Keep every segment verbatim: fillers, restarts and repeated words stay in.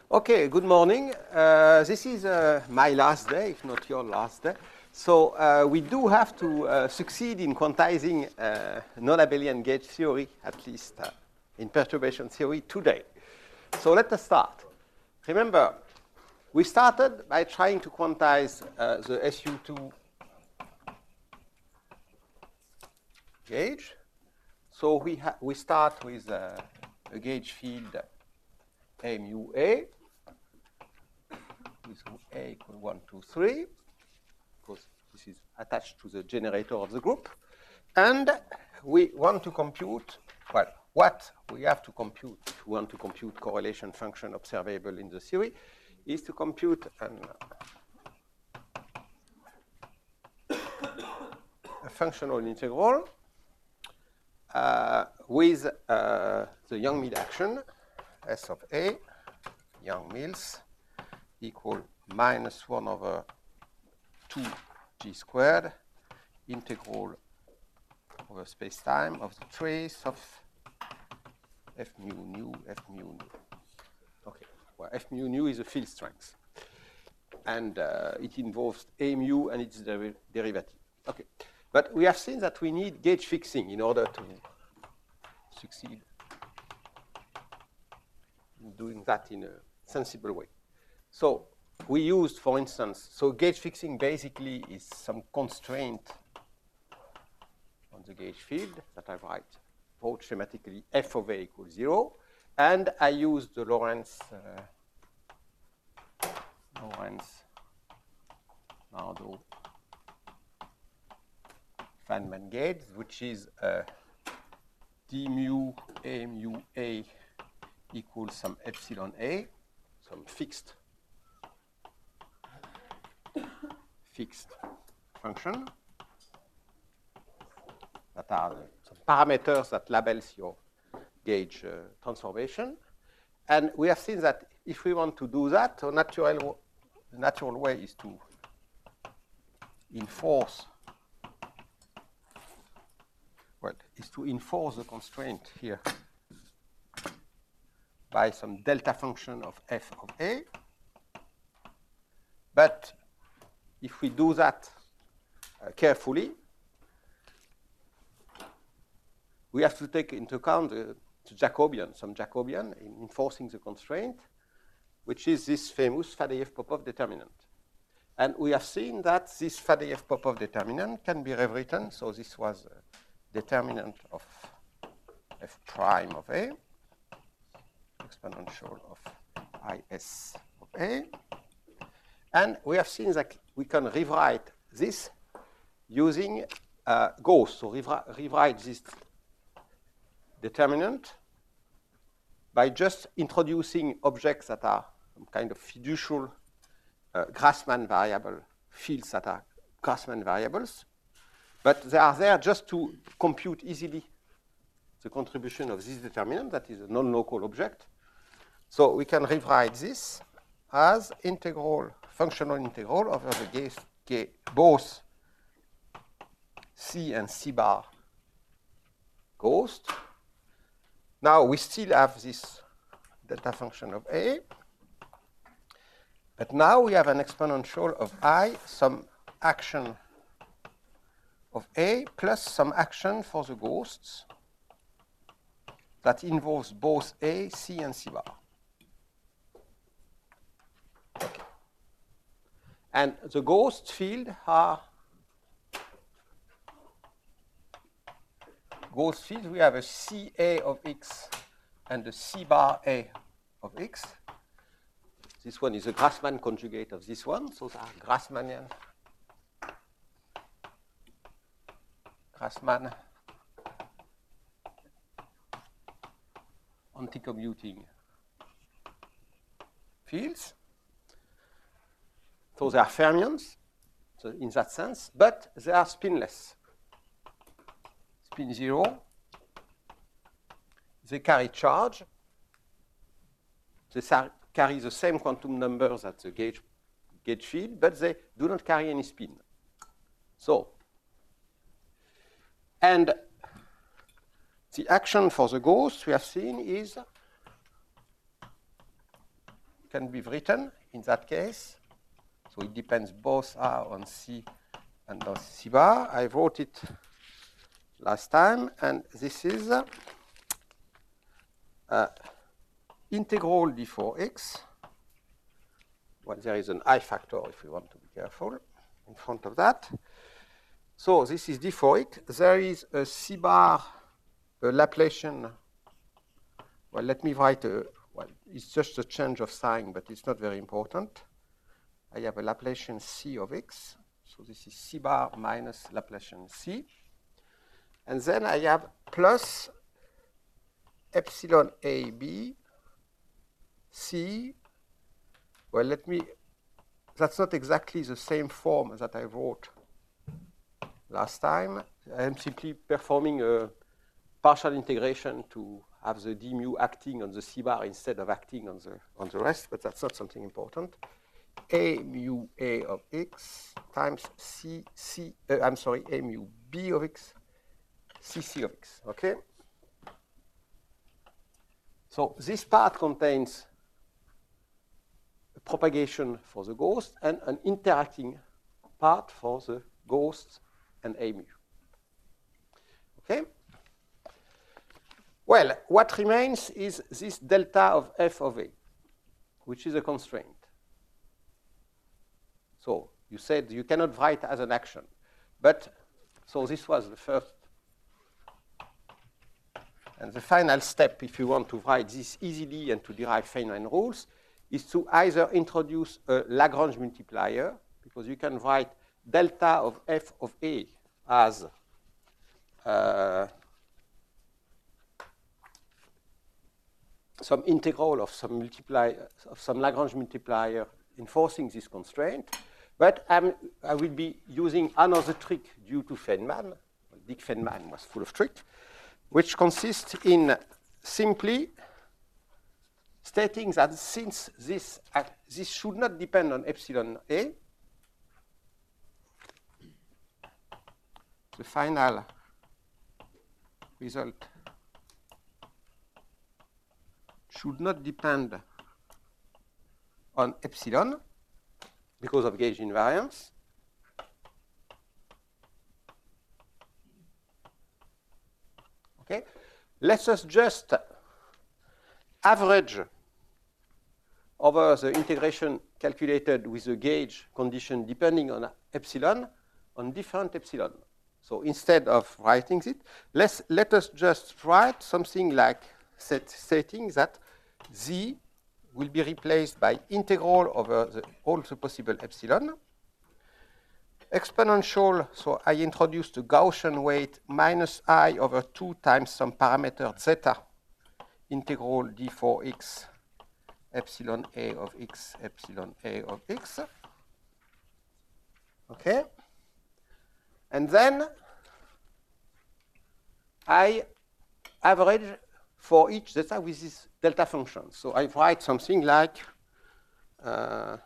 Okay, good morning. Uh, this is uh, my last day, if not your last day. So uh, we do have to uh, succeed in quantizing uh, non-abelian gauge theory, at least uh, in perturbation theory today. So let us start. Remember, we started by trying to quantize uh, the S U two gauge. So we, we start with uh, a gauge field A mu A. With A equal one, two, three, because this is attached to the generator of the group. And we want to compute, well, what we have to compute, if we want to compute correlation function observable in the theory, is to compute an, a functional integral uh, with uh, the Yang-Mills action, S of A, Yang-Mills, equal minus one over two g squared integral over space-time of the trace of f mu nu, f mu nu. Okay, well, f mu nu is a field strength. And uh, it involves A mu and its deri derivative. Okay, but we have seen that we need gauge fixing in order to succeed in doing that in a sensible way. So we used, for instance, so gauge fixing basically is some constraint on the gauge field that I write, wrote schematically f of a equals zero, and I used the Lorentz uh, Lorentz Nardo Feynman gauge, which is uh, d mu a mu a equals some epsilon a, some fixed fixed function that are the, some parameters that labels your gauge uh, transformation. And we have seen that if we want to do that, the natural, the natural way is to enforce, well, is to enforce the constraint here by some delta function of f of a. But if we do that uh, carefully, we have to take into account the, the Jacobian, some Jacobian in enforcing the constraint, which is this famous Fadeev-Popov determinant. And we have seen that this Fadeev-Popov determinant can be rewritten. So this was a determinant of f prime of a, exponential of is of a. And we have seen that we can rewrite this using uh, Gauss. So rewrite this determinant by just introducing objects that are some kind of fiducial uh, Grassmann variable, fields that are Grassmann variables. But they are there just to compute easily the contribution of this determinant, that is a non-local object. So we can rewrite this as integral, functional integral over the gauge, both C and C bar Ghost. Now we still have this delta function of A, but now we have an exponential of I, some action of A plus some action for the ghosts that involves both A, C, and C bar. Okay. And the ghost field are ghost field. We have a C A of X and a C bar A of X. This one is a Grassmann conjugate of this one. So they are Grassmannian, Grassmann anti-commuting fields. So they are fermions, so in that sense, but they are spinless. Spin zero. They carry charge. They carry the same quantum numbers as the gauge, gauge field, but they do not carry any spin. So, and the action for the ghost we have seen is can be written in that case. So it depends both R on C and on C bar. I wrote it last time, and this is uh, uh, integral d four x. Well, there is an I factor if we want to be careful in front of that. So this is d four x. There is a C bar, a Laplacian. Well, let me write a, well, it's just a change of sign, but it's not very important. I have a Laplacian C of x. So this is C bar minus Laplacian C. And then I have plus epsilon A B C. Well, let me, that's not exactly the same form that I wrote last time. I am simply performing a partial integration to have the d mu acting on the C bar instead of acting on the, on the rest, but that's not something important. A mu A of x times C, C, uh, I'm sorry, A mu B of x, C C of x, okay? So this part contains a propagation for the ghost and an interacting part for the ghost and A mu. Okay? Well, what remains is this delta of f of A, which is a constraint. So you said you cannot write as an action. But, so this was the first. And the final step, if you want to write this easily and to derive Feynman rules, is to either introduce a Lagrange multiplier, because you can write delta of f of A as uh, some integral of some multiplier, of some Lagrange multiplier enforcing this constraint. But I'm, I will be using another trick due to Feynman. Dick Feynman was full of tricks, which consists in simply stating that since this, uh, this should not depend on epsilon A, the final result should not depend on epsilon because of gauge invariance. Okay, let us just average over the integration calculated with the gauge condition depending on epsilon on different epsilon. So instead of writing it, let's, let us just write something like set, stating that z will be replaced by integral over the, all the possible epsilon. Exponential, so I introduced the Gaussian weight minus I over two times some parameter zeta, integral d four x, epsilon A of x, epsilon A of x. Okay? And then I average for each zeta with this delta function. So I write something like uh,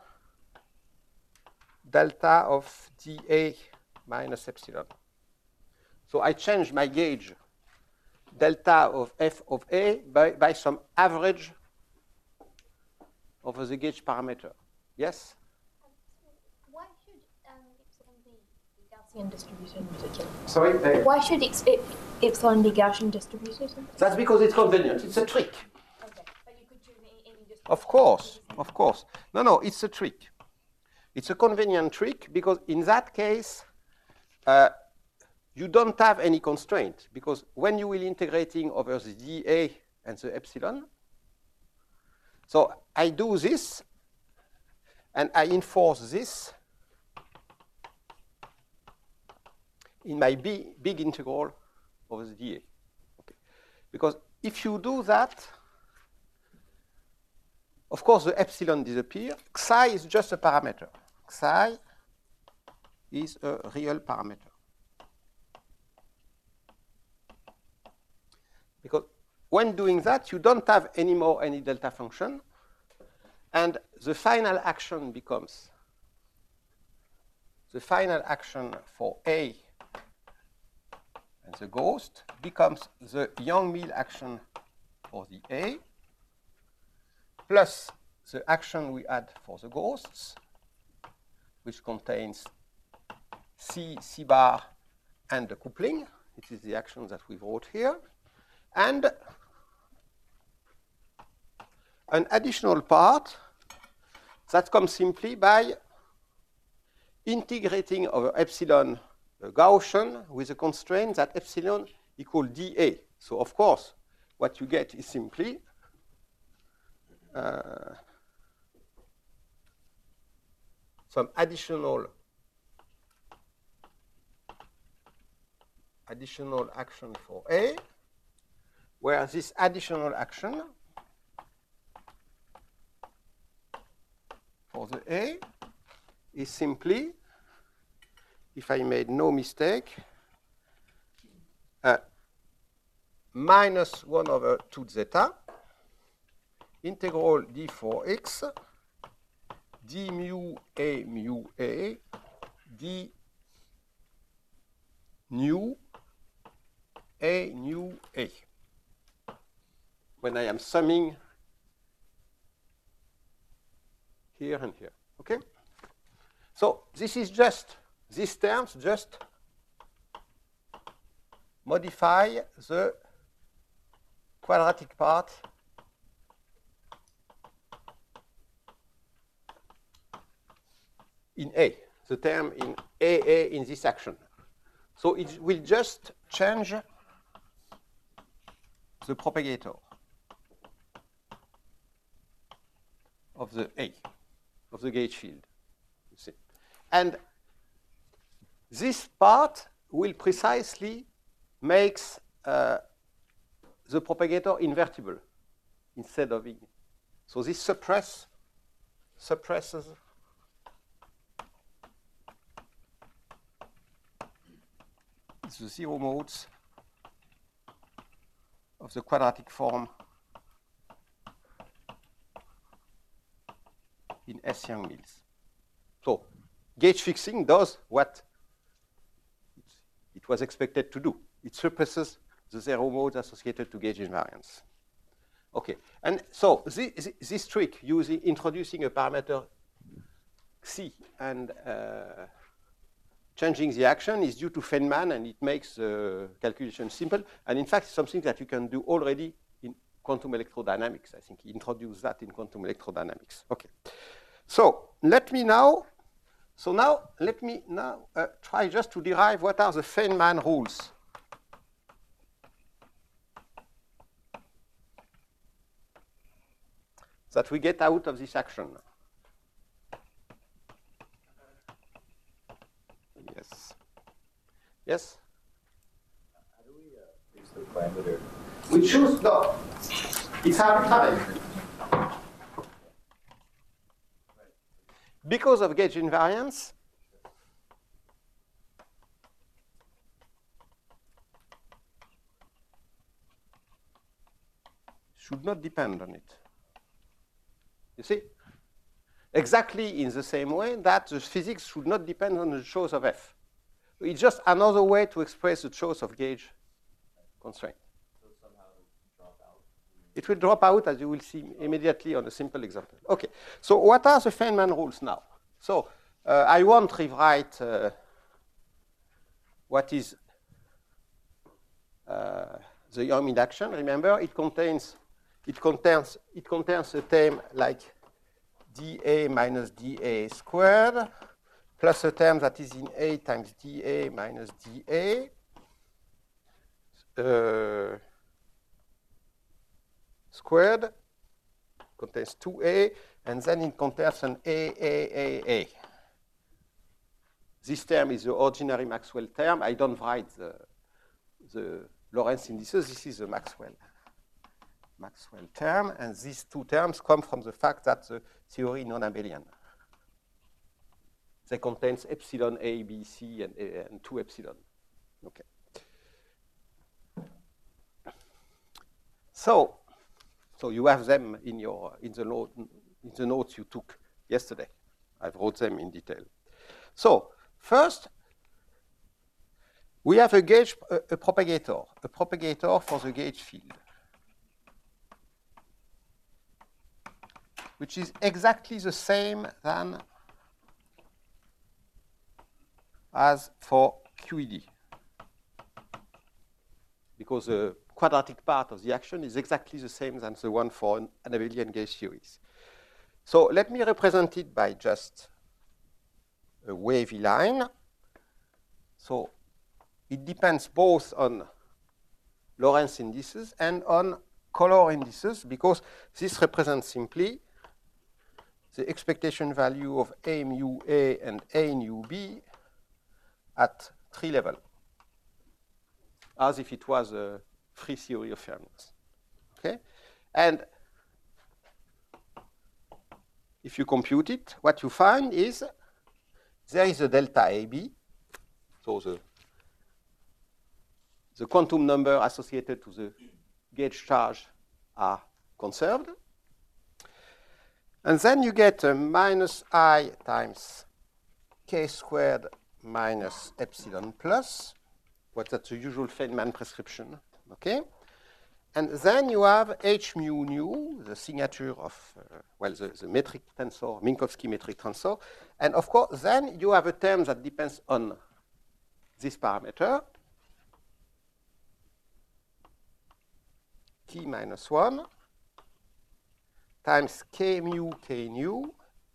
delta of dA minus epsilon. So I change my gauge delta of f of A by, by some average over the gauge parameter. Yes? Why should um, epsilon be Gaussian distributed in particular? Sorry? Uh, Why should ex epsilon be Gaussian distributed? That's because it's convenient. It's a trick. Okay, but you could choose any, any distribution. Of course, of course. No, no, it's a trick. It's a convenient trick because in that case, uh, you don't have any constraint because when you will integrating over the dA and the epsilon, so I do this and I enforce this in my b, big integral over the dA. Okay. Because if you do that, of course, the epsilon disappears. Psi is just a parameter. Psi is a real parameter. Because when doing that, you don't have anymore any delta function. And the final action becomes, the final action for A and the ghost becomes the Yang-Mills action for the A plus the action we had for the ghosts, which contains C, C bar, and the coupling. It is the action that we wrote here. And an additional part that comes simply by integrating over epsilon uh, Gaussian with a constraint that epsilon equal dA. So, of course, what you get is simply uh, some additional additional action for A, where this additional action for the A is simply, if I made no mistake, uh, minus one over two zeta integral d for x d mu A mu A d nu A nu A, when I am summing here and here. Okay? So this is just, these terms just modify the quadratic part in A, the term in A A in this action. So it will just change the propagator of the A, of the gauge field, you see. And this part will precisely makes uh, the propagator invertible instead of in. So this suppress, suppresses the zero modes of the quadratic form in S. Young-Mills. So gauge fixing does what it was expected to do. It suppresses the zero modes associated to gauge invariance. Okay, and so this, this trick using introducing a parameter xi and uh, changing the action is due to Feynman, and it makes the uh, calculation simple. And in fact, it's something that you can do already in quantum electrodynamics. I think he introduced that in quantum electrodynamics. Okay, so let me now. So now let me now uh, try just to derive what are the Feynman rules. That we get out of this action. Yes. Yes? How do we uh, fix the parameter? We choose, no, it's arbitrary. Because of gauge invariance, should not depend on it. You see? Exactly in the same way that the physics should not depend on the choice of F. It's just another way to express the choice of gauge constraint. So somehow it'll drop out? It will drop out, as you will see immediately on a simple example. Okay, so what are the Feynman rules now? So uh, I won't rewrite uh, what is uh, the Young-Mills action. Remember, it contains it contains it contains a term like dA minus dA squared plus a term that is in A times dA minus dA. Uh, squared contains two A, and then it contains an A, A, A, A. This term is the ordinary Maxwell term. I don't write the, the Lorentz indices. This is the Maxwell, Maxwell term, and these two terms come from the fact that the theory is non-abelian. They contain epsilon A, B, C, and, and two epsilon. Okay. So, so you have them in your in the note in the notes you took yesterday. I've wrote them in detail. So first, we have a gauge, a, a propagator, a propagator for the gauge field. which is exactly the same than as for Q E D. Because the quadratic part of the action is exactly the same than the one for an abelian gauge series. So let me represent it by just a wavy line. So it depends both on Lorentz indices and on color indices, because this represents simply the expectation value of A mu A and A nu B at tree level, as if it was a free theory of fermions. Okay? And if you compute it, what you find is there is a delta A B, so the, the quantum number associated to the gauge charge are conserved. And then you get a minus I times k squared minus epsilon plus. What that's the usual Feynman prescription. Okay? And then you have H mu nu, the signature of, uh, well, the, the metric tensor, Minkowski metric tensor. And of course, then you have a term that depends on this parameter, t minus one, times k mu k nu,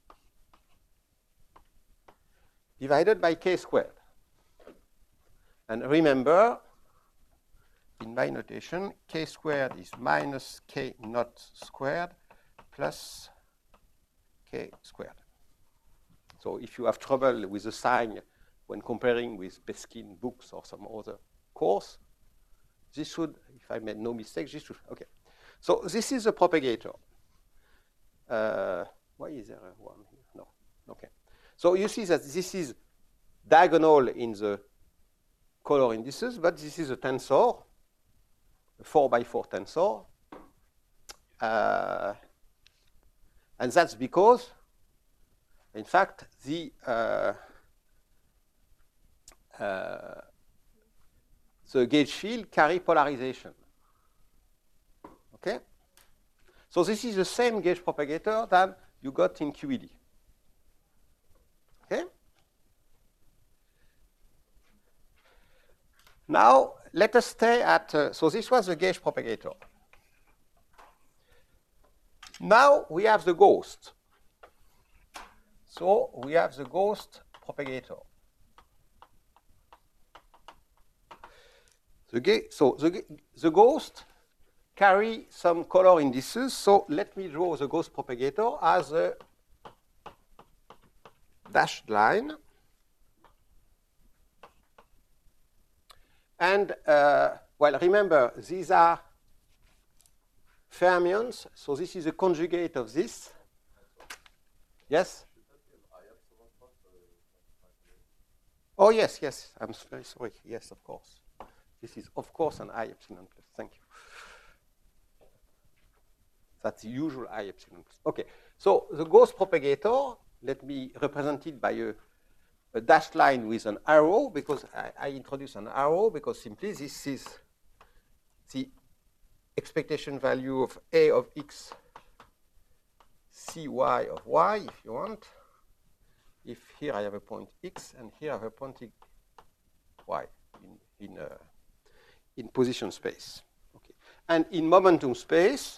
divided by k squared. And remember, in my notation, k squared is minus k naught squared plus k squared. So if you have trouble with the sign when comparing with Peskin books or some other course, this should, if I made no mistake, this should, okay. So this is a propagator. Uh, why is there a one here? No, okay. So you see that this is diagonal in the color indices, but this is a tensor, a four by four tensor. Uh, and that's because, in fact, the uh, uh, the gauge field carry polarization. Okay? So this is the same gauge propagator that you got in Q E D. Okay? Now, let us stay at, uh, so this was the gauge propagator. Now we have the ghost. So we have the ghost propagator. The so the, the ghost carry some color indices. So let me draw the ghost propagator as a dashed line. And, uh, well, remember, these are fermions. So this is a conjugate of this. Yes? Oh, yes, yes. I'm very sorry. Yes, of course. This is, of course, an I epsilon plus. Thank you. That's the usual I epsilon plus. OK. So the ghost propagator, let me represent it by a, a dashed line with an arrow, because I, I introduce an arrow, because simply this is the expectation value of A of x, Cy of y, if you want. If here I have a point x, and here I have a point y in, in, uh, in position space. Okay. And in momentum space,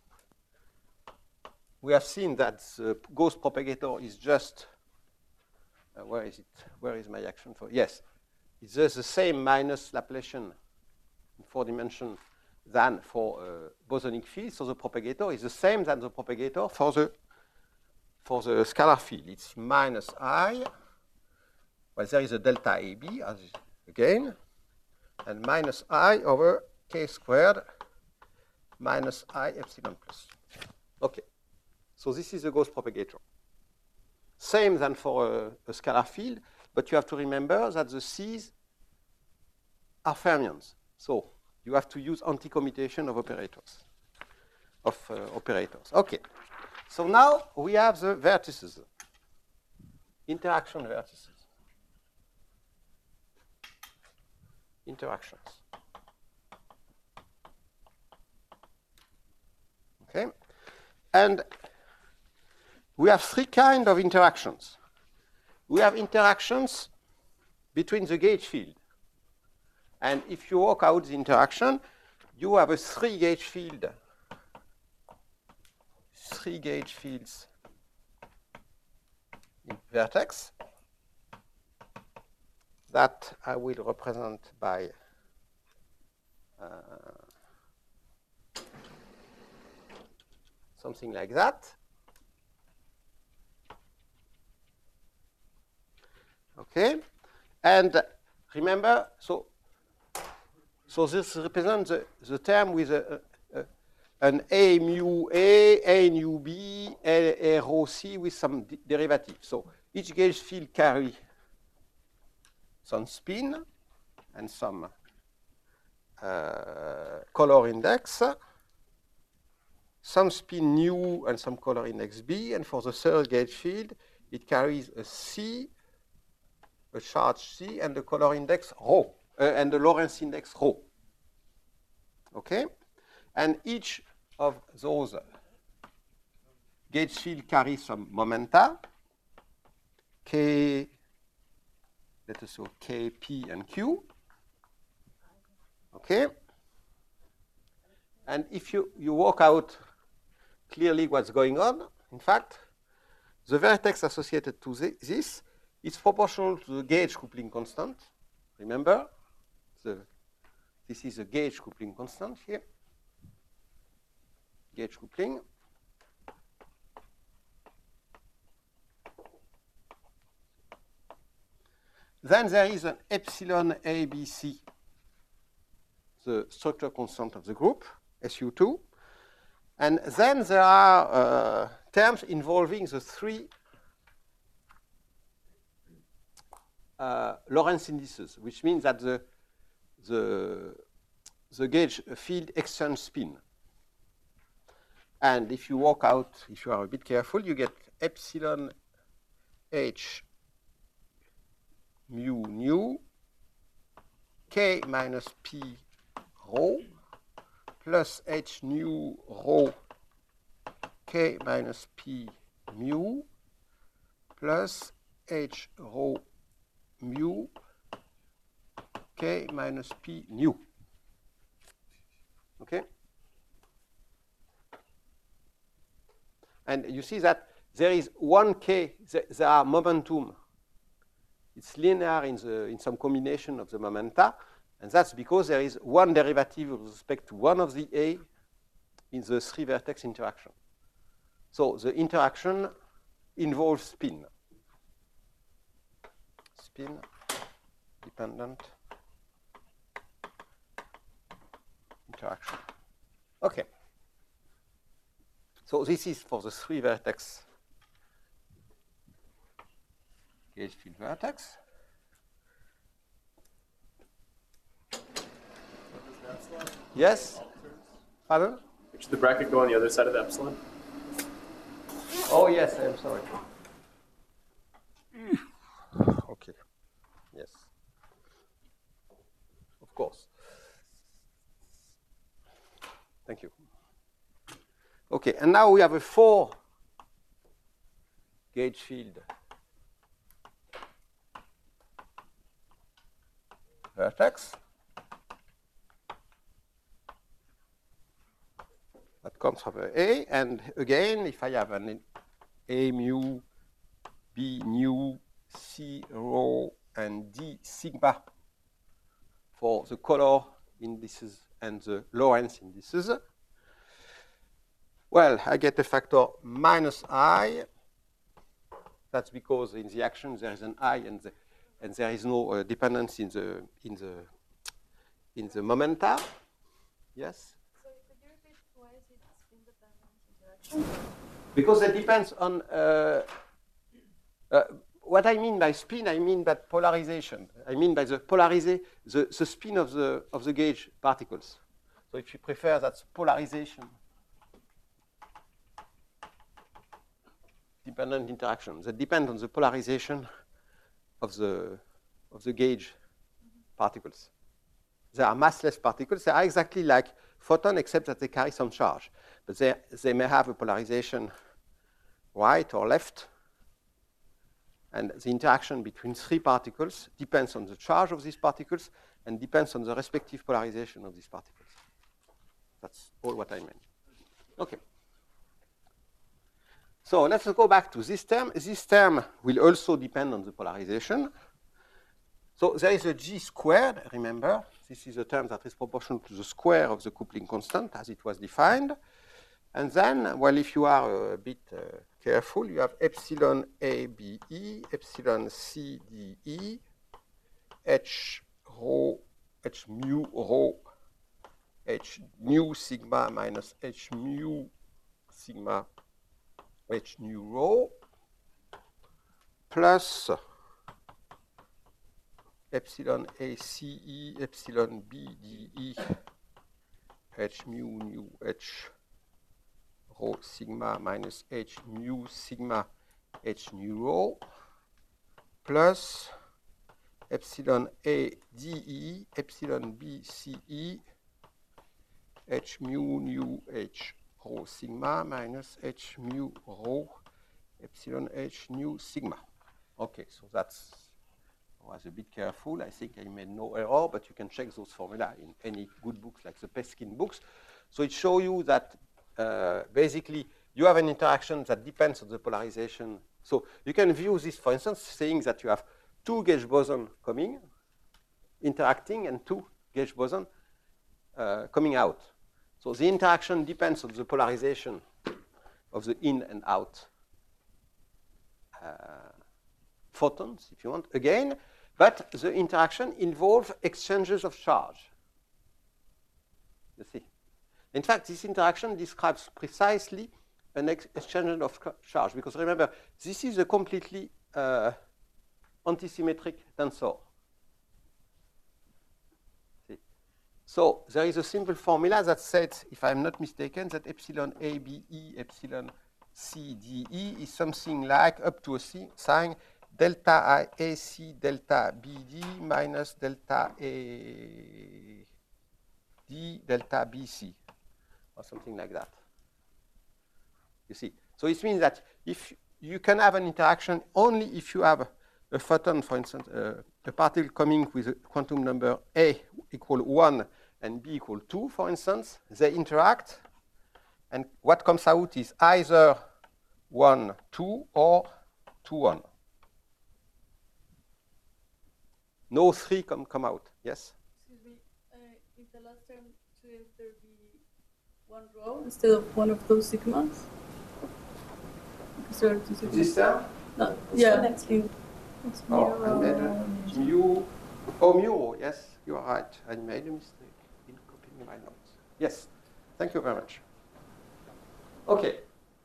we have seen that the ghost propagator is just, uh, where is it? Where is my action for? Yes, it's just the same minus Laplacian in four dimensions than for uh, bosonic field. So the propagator is the same than the propagator for the for the scalar field. It's minus I. Well, there is a delta A B as again, and minus I over k squared minus I epsilon plus. Okay. So this is the ghost propagator. Same than for a, a scalar field, but you have to remember that the C's are fermions. So you have to use anti-commutation of operators. Of uh, operators. Okay. So now we have the vertices, interaction vertices. Interactions. Okay. And we have three kinds of interactions. We have interactions between the gauge field. And if you work out the interaction, you have a three gauge field, three gauge fields in vertex that I will represent by uh, something like that. Okay, and remember, so so this represents the, the term with a, a, a, an A mu A, A nu B, A, A rho C with some de derivative. So each gauge field carry some spin and some uh, color index, some spin nu and some color index B, and for the third gauge field, it carries a C, a charge C, and the color index rho, uh, and the Lorentz index rho. Okay? And each of those gauge field carries some momenta, K, let us say K, P, and Q. Okay? And if you, you work out clearly what's going on, in fact, the vertex associated to this is proportional to the gauge coupling constant. Remember, the, this is a gauge coupling constant here. Gauge coupling. Then there is an epsilon A B C, the structure constant of the group, S U two. And then there are uh, terms involving the three uh, Lorentz indices, which means that the, the, the gauge field exchange spin. And if you work out, if you are a bit careful, you get epsilon H mu nu K minus P rho plus H nu rho K minus P mu plus H rho mu K minus P nu. Okay? And you see that there is one K, there are momentum. It's linear in, the, in some combination of the momenta, and that's because there is one derivative with respect to one of the A in the three vertex interaction. So the interaction involves spin. Spin dependent interaction. Okay. So this is for the three vertex gauge field vertex. Yes? Pardon? Should the bracket go on the other side of the epsilon? Oh, yes, I'm sorry. Okay. Yes. Of course. Thank you. Okay, and now we have a four gauge field vertex that comes from A, and again, if I have an A mu, B nu, C rho, and D sigma for the color indices and the Lorentz indices, well, I get a factor minus I. That's because in the action there is an I, and the and there is no uh, dependence in the in the in the momenta. Yes. So could you repeat why is it spin dependent interaction? Because it depends on uh, uh, what I mean by spin. I mean by polarization. I mean by the polarize the, the spin of the of the gauge particles. So if you prefer, that's polarization. Dependent interaction that depend on the polarization of the of the gauge mm-hmm. particles. They are massless particles. They are exactly like photons, except that they carry some charge, but they they may have a polarization right or left. And the interaction between three particles depends on the charge of these particles and depends on the respective polarization of these particles. That's all what I meant. Okay. So let's go back to this term. This term will also depend on the polarization. So there is a G squared, remember. This is a term that is proportional to the square of the coupling constant as it was defined. And then, well, if you are a bit uh, careful, you have epsilon A B E, epsilon C D E, H rho, H mu rho, H nu sigma minus H mu sigma H nu rho, plus epsilon A C E, epsilon B D E, H mu nu H rho sigma minus H mu sigma H nu rho, plus epsilon A D E, epsilon B C E, H mu nu H rho sigma minus H mu rho epsilon H nu sigma. Okay, so that's, I was a bit careful. I think I made no error, but you can check those formula in any good books like the Peskin books. So it shows you that uh, basically you have an interaction that depends on the polarization. So you can view this, for instance, saying that you have two gauge bosons coming, interacting, and two gauge bosons uh, coming out. So the interaction depends on the polarization of the in and out uh, photons, if you want, again, but the interaction involves exchanges of charge. You see. In fact, this interaction describes precisely an ex exchange of charge, because remember, this is a completely uh, antisymmetric tensor. See. So there is a simple formula that says, if I'm not mistaken, that epsilon A B E, epsilon C D E is something like up to a C sign delta I A C delta B D minus delta A D delta B C, or something like that. You see. So it means that if you can have an interaction only if you have a photon, for instance, uh, a particle coming with a quantum number A equal one and B equal two, for instance, they interact, and what comes out is either one, two, or two, one. No three come, come out. Yes? Excuse me, uh, in the last term, shouldn't there be one row instead of one of those sigmas? Because there are two sigmas. This term? No, yeah. Next in, Oh, I made a mu. Oh, mu. Yes, you are right. I made a mistake in copying my notes. Yes. Thank you very much. Okay.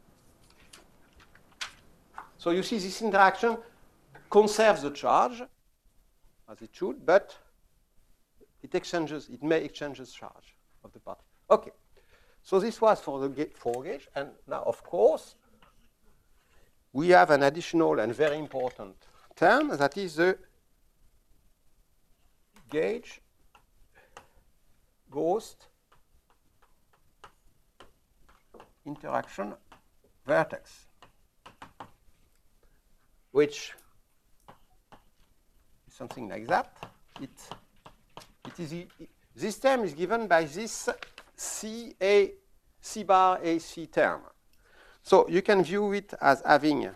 So you see this interaction conserves the charge, as it should, but it exchanges, it may exchanges charge of the particle. Okay. So this was for the gauge, four gauge, and now, of course, we have an additional and very important term, that is the gauge ghost interaction vertex, which is something like that. It, it is, it, this term is given by this C A, C bar A C term. So you can view it as having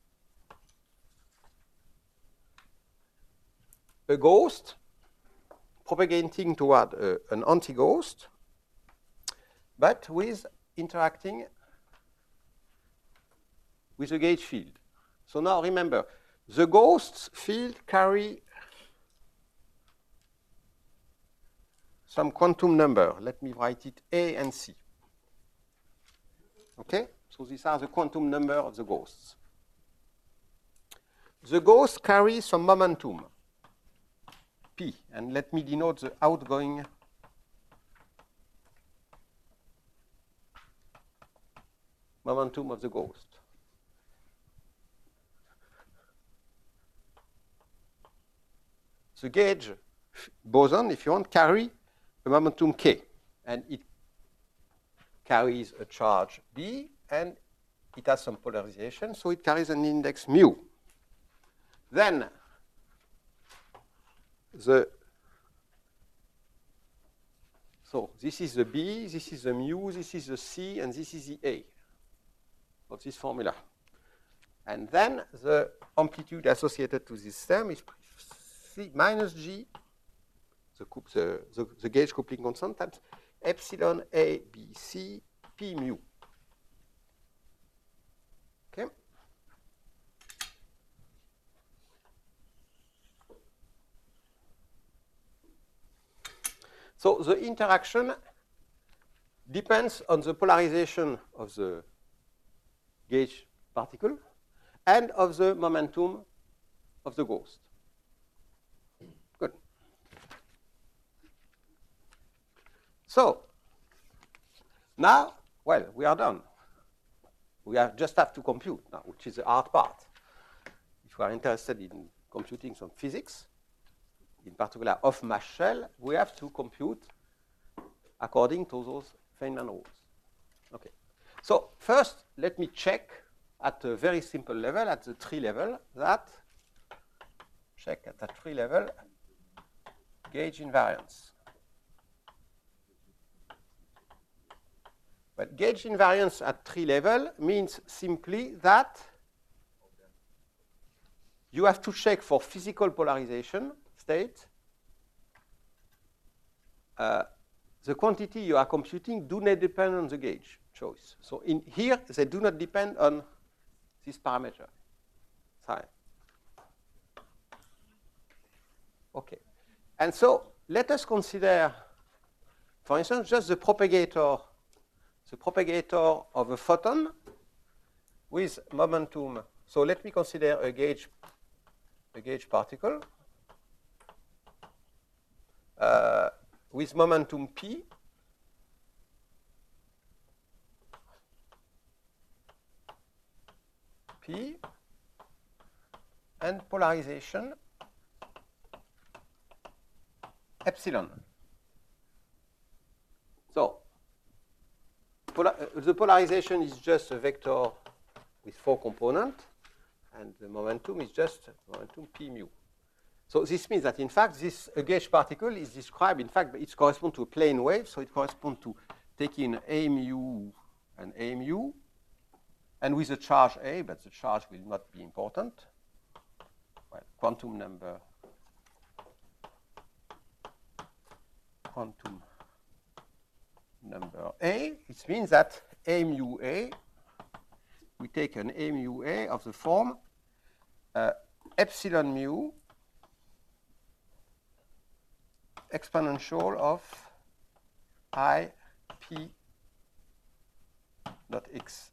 a ghost propagating toward uh, an anti-ghost, but with interacting with a gauge field. So now remember, the ghosts field carry some quantum number. Let me write it A and C. Okay? So these are the quantum number of the ghosts. The ghosts carry some momentum, P, and let me denote the outgoing momentum of the ghost. The gauge boson, if you want, carry a momentum K, and it carries a charge B, and it has some polarization, so it carries an index mu. Then the so this is the B, this is the mu, this is the C, and this is the A of this formula. And then the amplitude associated to this term is C minus G, the, the, the, the gauge coupling constant, times epsilon A B C P mu. Okay? So the interaction depends on the polarization of the gauge particle and of the momentum of the ghost. Good. So now, well, we are done. We have just have to compute now, which is the hard part. If we are interested in computing some physics, in particular of mass shell, we have to compute according to those Feynman rules. Okay. So first, let me check at a very simple level, at the tree level, that check at the tree level gauge invariance. But gauge invariance at tree level means simply that you have to check for physical polarization state. Uh, the quantity you are computing do not depend on the gauge choice. So in here, they do not depend on this parameter, psi. Okay. And so let us consider, for instance, just the propagator, the propagator of a photon with momentum. So let me consider a gauge, a gauge particle uh, with momentum p. P and polarization epsilon. So pola uh, the polarization is just a vector with four components, and the momentum is just momentum p mu. So this means that in fact this a gauge particle is described, in fact it corresponds to a plane wave, so it corresponds to taking a mu and a mu, and with a charge A, but the charge will not be important. Well, quantum number, quantum number A, it means that A mu A, we take an A mu A of the form uh, epsilon mu exponential of I P dot X.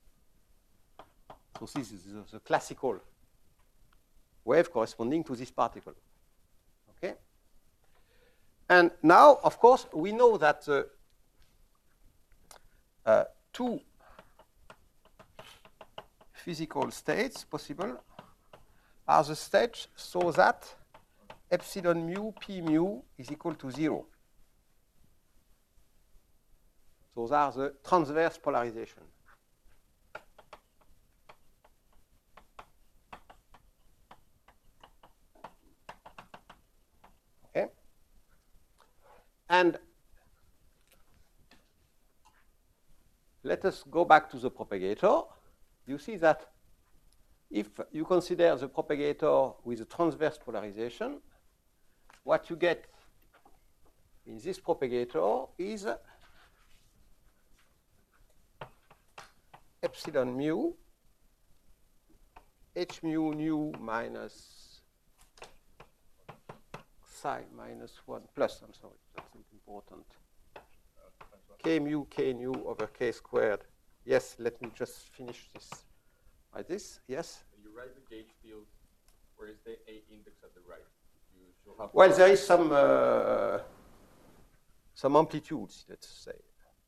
So this is the classical wave corresponding to this particle. Okay? And now, of course, we know that the uh, two physical states possible are the states so that epsilon mu p mu is equal to zero. Those are the transverse polarization. Okay? And let us go back to the propagator. You see that if you consider the propagator with a transverse polarization, what you get in this propagator is epsilon mu, h mu nu minus psi minus one plus, I'm sorry, that's important. K mu k nu over k squared. Yes, let me just finish this like this. Yes? You write the gauge field. Where is the A index at the right? You should have Well, there is some uh, some amplitudes, let's say.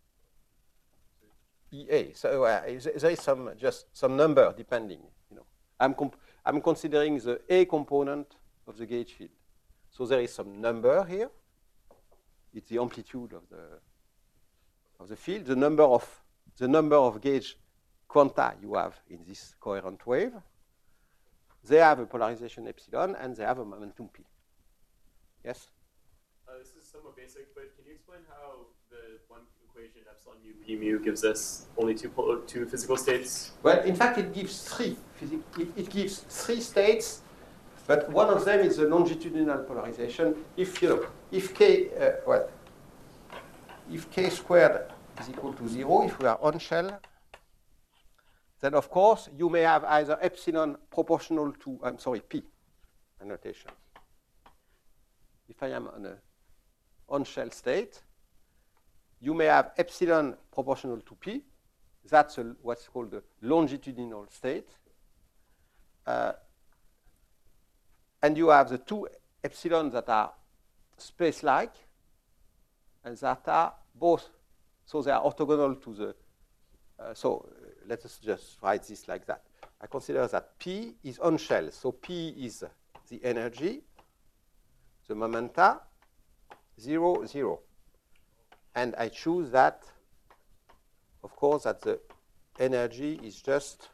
E A. So uh, there is some just some number depending. You know, I'm comp I'm considering the A component of the gauge field. So there is some number here. It's the amplitude of the of the field. The number of the number of gauge quanta you have in this coherent wave. They have a polarization epsilon, and they have a momentum p. Yes? Uh, this is somewhat basic, but can you explain how the one equation epsilon mu p mu gives us only two pol- two physical states? Well, in fact, it gives three. It, it gives three states, but one of them is the longitudinal polarization. If you know, if k, uh, well, if k squared is equal to zero, if we are on shell, then of course you may have either epsilon proportional to, I'm sorry, p, annotation. If I am on a on-shell state, you may have epsilon proportional to p. That's a, what's called the longitudinal state. Uh, and you have the two epsilons that are space-like, and that are both, so they are orthogonal to the, uh, so uh, let us just write this like that. I consider that P is on shell. So P is the energy, the momenta, zero, zero. And I choose that, of course, that the energy is just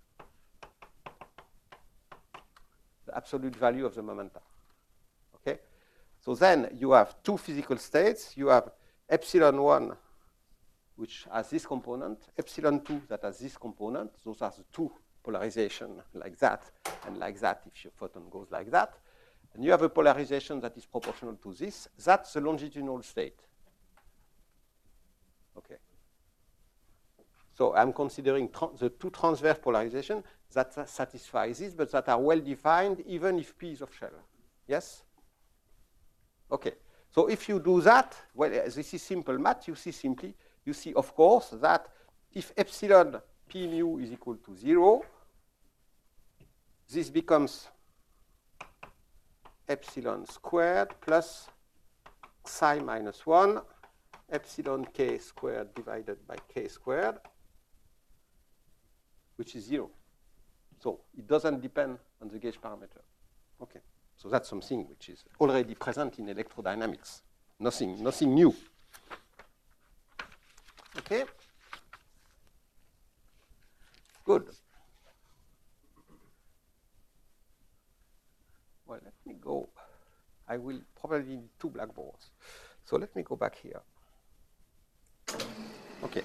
the absolute value of the momenta. Okay? So then you have two physical states. You have epsilon one, which has this component, epsilon two that has this component. Those are the two polarization like that and like that if your photon goes like that. And you have a polarization that is proportional to this. That's the longitudinal state. Okay. So I'm considering the two transverse polarization that satisfy this, but that are well defined even if P is off shell. Yes? Okay. So if you do that, well, this is simple math. You see simply, you see, of course, that if epsilon p mu is equal to zero, this becomes epsilon squared plus psi minus one, epsilon k squared divided by k squared, which is zero. So it doesn't depend on the gauge parameter. Okay. So that's something which is already present in electrodynamics. Nothing, nothing new. Okay? Good. Well, let me go. I will probably need two blackboards. So let me go back here. Okay.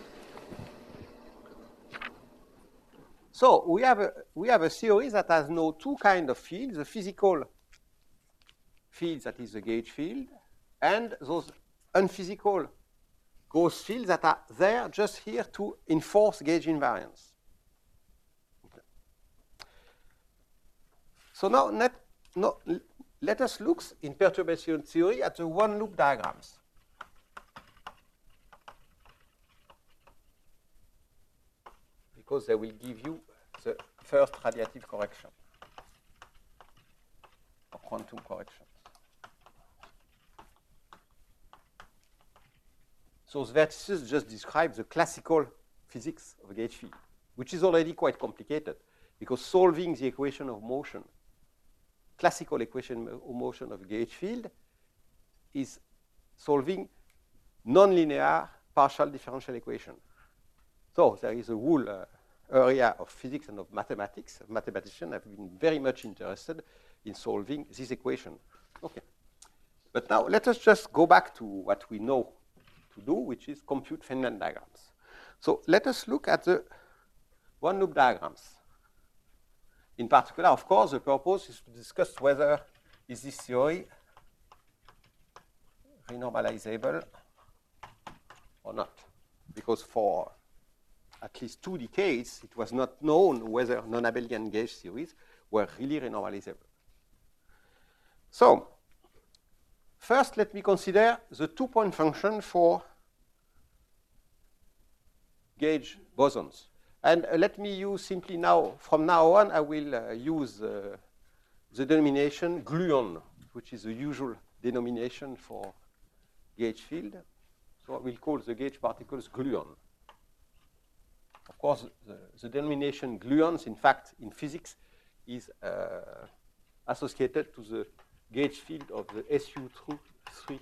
So we have a, we have a theory that has now two kinds of fields, the physical field that is the gauge field, and those unphysical gauge fields that are there just here to enforce gauge invariance. So now let, no, let us look in perturbation theory at the one-loop diagrams. Because they will give you the first radiative correction or quantum correction. So the vertices just describe the classical physics of a gauge field, which is already quite complicated because solving the equation of motion, classical equation of motion of a gauge field, is solving nonlinear partial differential equation. So there is a whole uh, area of physics and of mathematics. Mathematicians have been very much interested in solving this equation. Okay. But now let us just go back to what we know to do, which is compute Feynman diagrams. So let us look at the one-loop diagrams. In particular, of course, the purpose is to discuss whether is this theory renormalizable or not. Because for at least two decades, it was not known whether non-abelian gauge theories were really renormalizable. So first, let me consider the two-point function for gauge bosons. And uh, let me use simply now, from now on, I will uh, use uh, the denomination gluon, which is the usual denomination for gauge field. So I will call the gauge particles gluon. Of course, the, the denomination gluons, in fact, in physics, is uh, associated to the gauge field of the S U three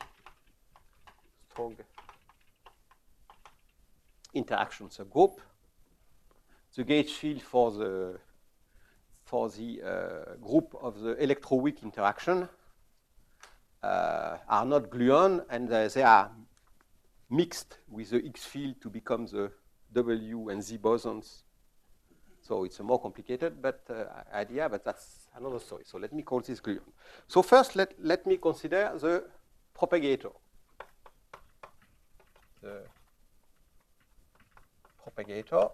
strong interaction subgroup. the gauge field for the for the uh, group of the electroweak interaction uh, are not gluon, and uh, they are mixed with the X field to become the W and Z bosons. So it's a more complicated but uh, idea, but that's another story. So let me call this gluon. So first, let, let me consider the propagator. The propagator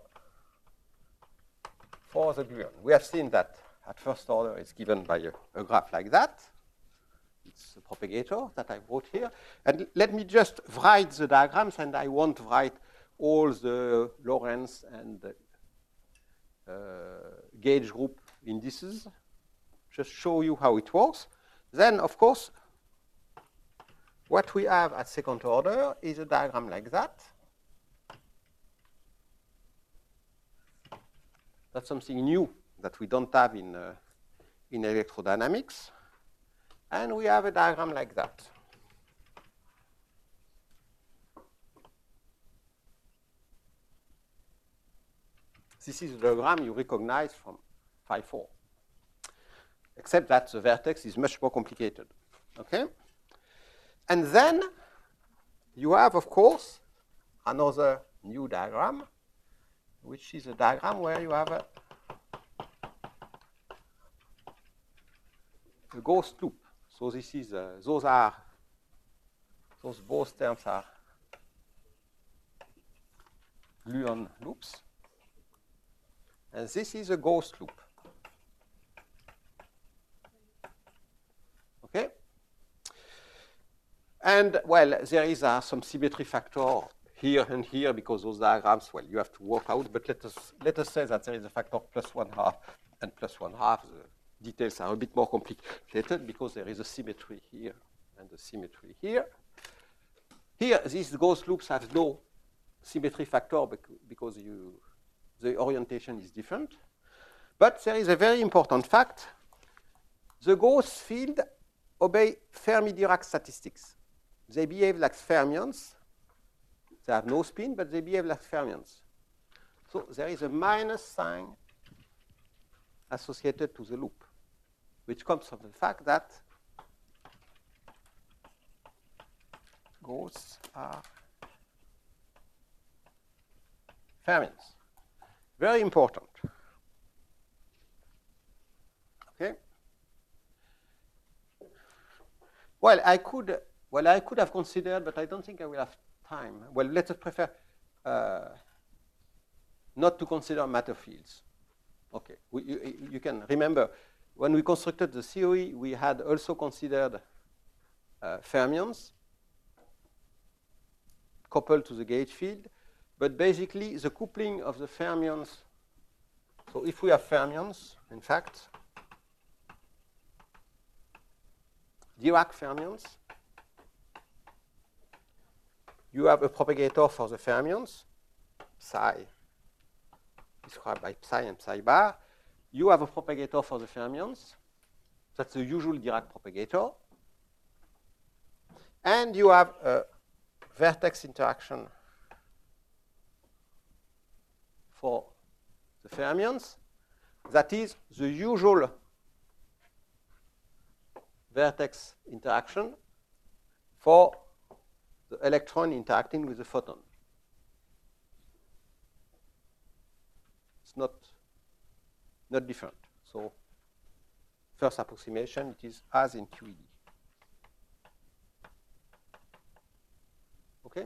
for the gluon. We have seen that at first order it's given by a, a graph like that. It's the propagator that I wrote here. And let me just write the diagrams, and I won't write all the Lorentz and the uh, gauge group indices. Just show you how it works. Then, of course, what we have at second order is a diagram like that. That's something new that we don't have in, uh, in electrodynamics. And we have a diagram like that. This is the diagram you recognize from phi four, except that the vertex is much more complicated. Okay? And then you have, of course, another new diagram, which is a diagram where you have a, a ghost loop. So this is, uh, those are, those both terms are gluon loops. And this is a ghost loop. Okay? And, well, there is uh, some symmetry factor here and here because those diagrams, well, you have to work out. But let us, let us say that there is a factor plus one half and plus one half. The details are a bit more complicated because there is a symmetry here and a symmetry here. Here, these ghost loops have no symmetry factor because you, the orientation is different. But there is a very important fact. The ghost field obey Fermi-Dirac statistics. They behave like fermions. They have no spin, but they behave like fermions. So there is a minus sign associated to the loop, which comes from the fact that ghosts are fermions. Very important. Okay. Well, I could. Well, I could have considered, but I don't think I will have time. Well, let us prefer uh, not to consider matter fields. Okay. We, you, you can remember when we constructed the theory, we had also considered uh, fermions coupled to the gauge field. But basically, the coupling of the fermions, so if we have fermions, in fact, Dirac fermions, you have a propagator for the fermions, psi, described by psi and psi bar. You have a propagator for the fermions. That's the usual Dirac propagator. And you have a vertex interaction for the fermions. That is the usual vertex interaction for the electron interacting with the photon. It's not, not different. So first approximation, it is as in Q E D. Okay?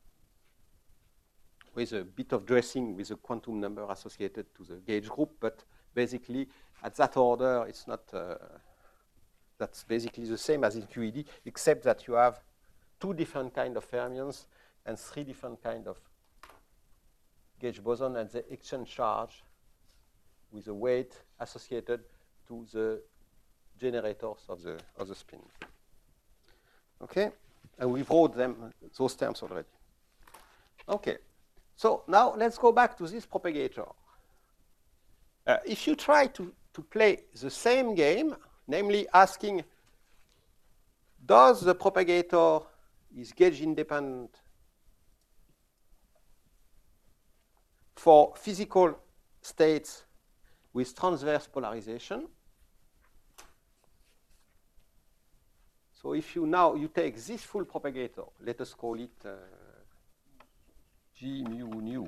With a bit of dressing with a quantum number associated to the gauge group, but basically at that order, it's not, uh, that's basically the same as in Q E D, except that you have two different kind of fermions and three different kind of gauge boson, and they exchange charge with a weight associated to the generators of the, of the spin. Okay? And we wrote them, those terms already. Okay. So now let's go back to this propagator. Uh, if you try to, to play the same game, namely asking, does the propagator is gauge independent for physical states with transverse polarization. So if you now you take this full propagator, let us call it uh, G mu nu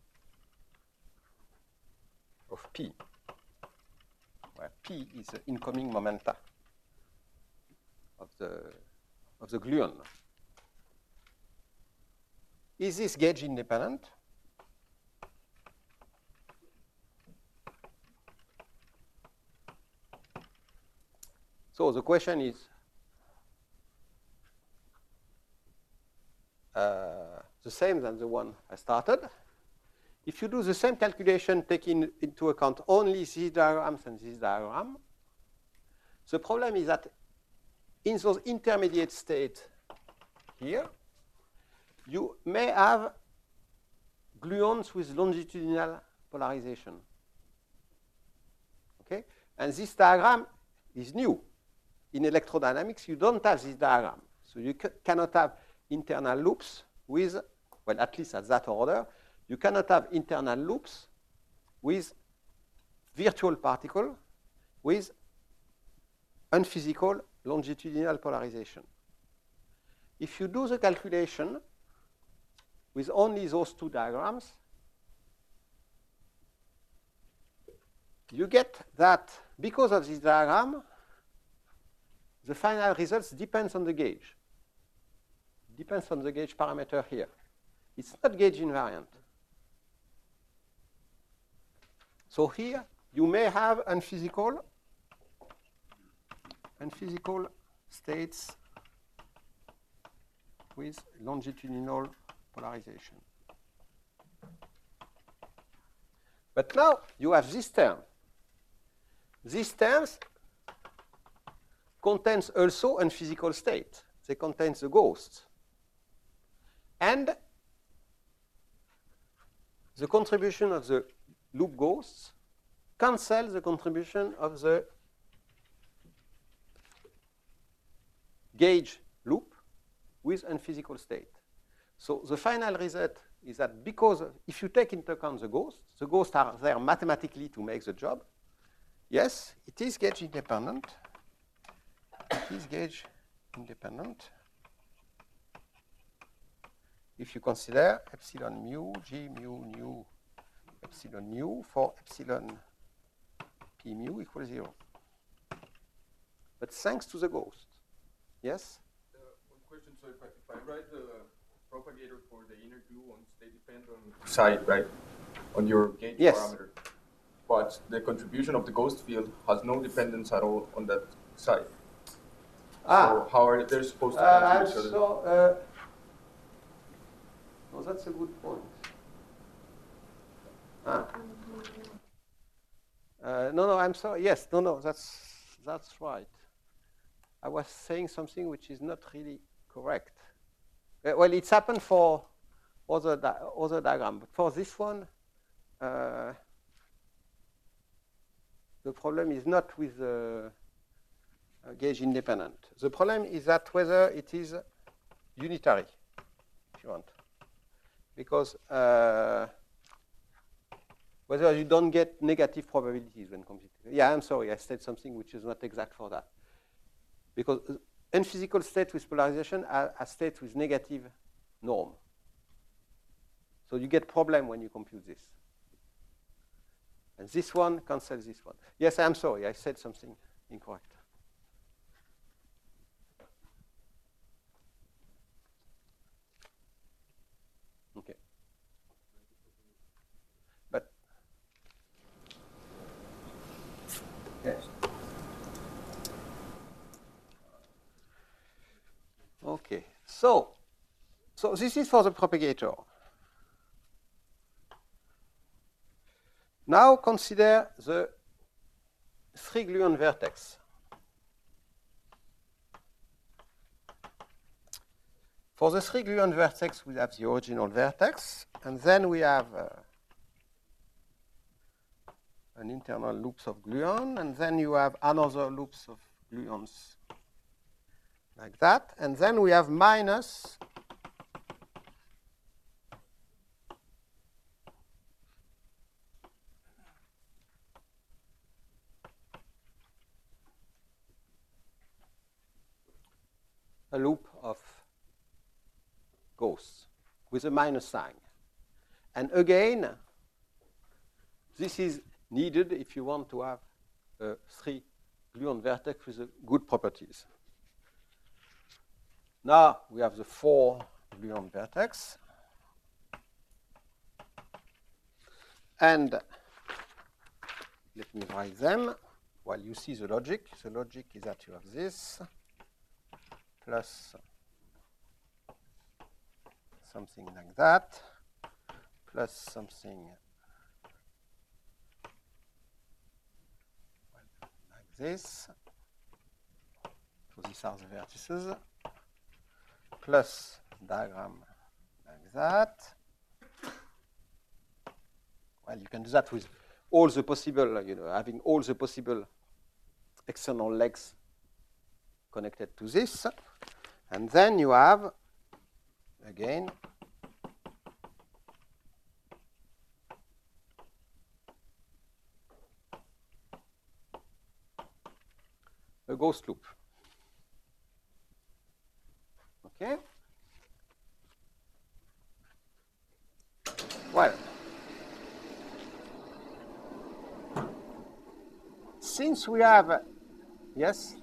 of P, where P is the incoming momenta of the of the gluon. Is this gauge independent? So the question is, uh, the same than the one I started. If you do the same calculation, taking into account only these diagrams and this diagram, the problem is that in those intermediate states here, you may have gluons with longitudinal polarization. Okay? And this diagram is new. In electrodynamics, you don't have this diagram. So you ca cannot have internal loops with, well, at least at that order, you cannot have internal loops with virtual particle with unphysical longitudinal polarization. If you do the calculation with only those two diagrams, you get that because of this diagram, the final results depends on the gauge. Depends on the gauge parameter here. It's not gauge invariant. So here, you may have unphysical, unphysical states with longitudinal polarization. But now you have this term. These terms contains also unphysical state. They contain the ghosts. And the contribution of the loop ghosts cancel the contribution of the gauge loop with unphysical state. So the final result is that because if you take into account the ghosts, the ghosts are there mathematically to make the job. Yes, it is gauge independent. It is gauge independent. If you consider epsilon mu, G mu nu, epsilon nu for epsilon P mu equals zero. But thanks to the ghost. Yes? Uh, one question, so if I, if I write the propagator for the inner gluons, they depend on side, right? On your gauge Yes. parameter. But the contribution of the ghost field has no dependence at all on that side. Ah. So how are they supposed to Uh, cancel I'm each other? so, uh, no, that's a good point. Ah. Uh, no, no, I'm sorry. Yes, no, no, that's, that's right. I was saying something which is not really correct. Uh, well, it's happened for other, di other diagram, but for this one, uh, the problem is not with the uh, gauge independent. The problem is that whether it is unitary, if you want. Because uh, whether you don't get negative probabilities when computing. Yeah, I'm sorry, I said something which is not exact for that. Because unphysical state with polarization are a state with negative norm. So you get problem when you compute this. And this one cancels this one. Yes, I'm sorry, I said something incorrect. Okay. But yes. Okay. So, so this is for the propagator. Now consider the three gluon vertex. For the three gluon vertex, we have the original vertex, and then we have uh, an internal loops of gluon, and then you have another loops of gluons like that, and then we have minus a loop of ghosts with a minus sign. And again, this is needed if you want to have a three gluon vertex with uh, good properties. Now we have the four gluon vertex. And let me write them while you see the logic. The logic is that you have this plus something like that, plus something like this. So these are the vertices, plus diagram like that. Well, you can do that with all the possible, you know, having all the possible external legs connected to this. And then you have, again, a ghost loop. Okay? Well, since we have, uh, yes?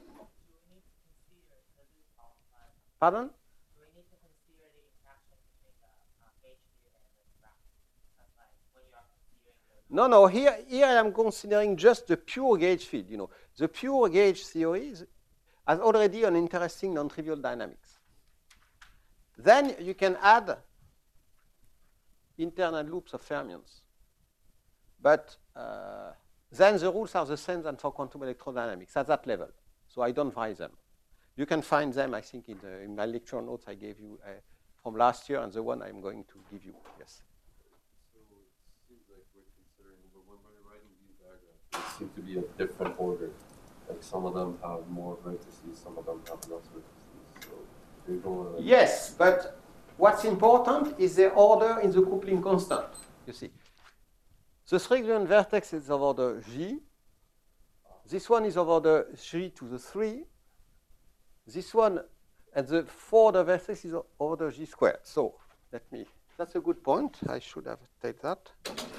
Pardon? Do we need to consider the interaction between the uh, H Q and the graph? That's like when you are considering the... No, no, here, here I am considering just the pure gauge field. You know, the pure gauge theory is, has already an interesting non-trivial dynamics. Then you can add internal loops of fermions. But uh, then the rules are the same than for quantum electrodynamics at that level. So I don't vary them. You can find them, I think, in, the, in my lecture notes I gave you uh, from last year and the one I'm going to give you. Yes. So it seems like we're considering, but when we're writing these diagrams, they seem to be a different order. Like some of them have more vertices, some of them have less vertices. So they go. Uh, yes, but what's important is the order in the coupling constant. You see, the three gluon vertex is of order G. This one is of order G to the three. This one, and the four order vertex is of order G squared. So let me, that's a good point. I should have taken that.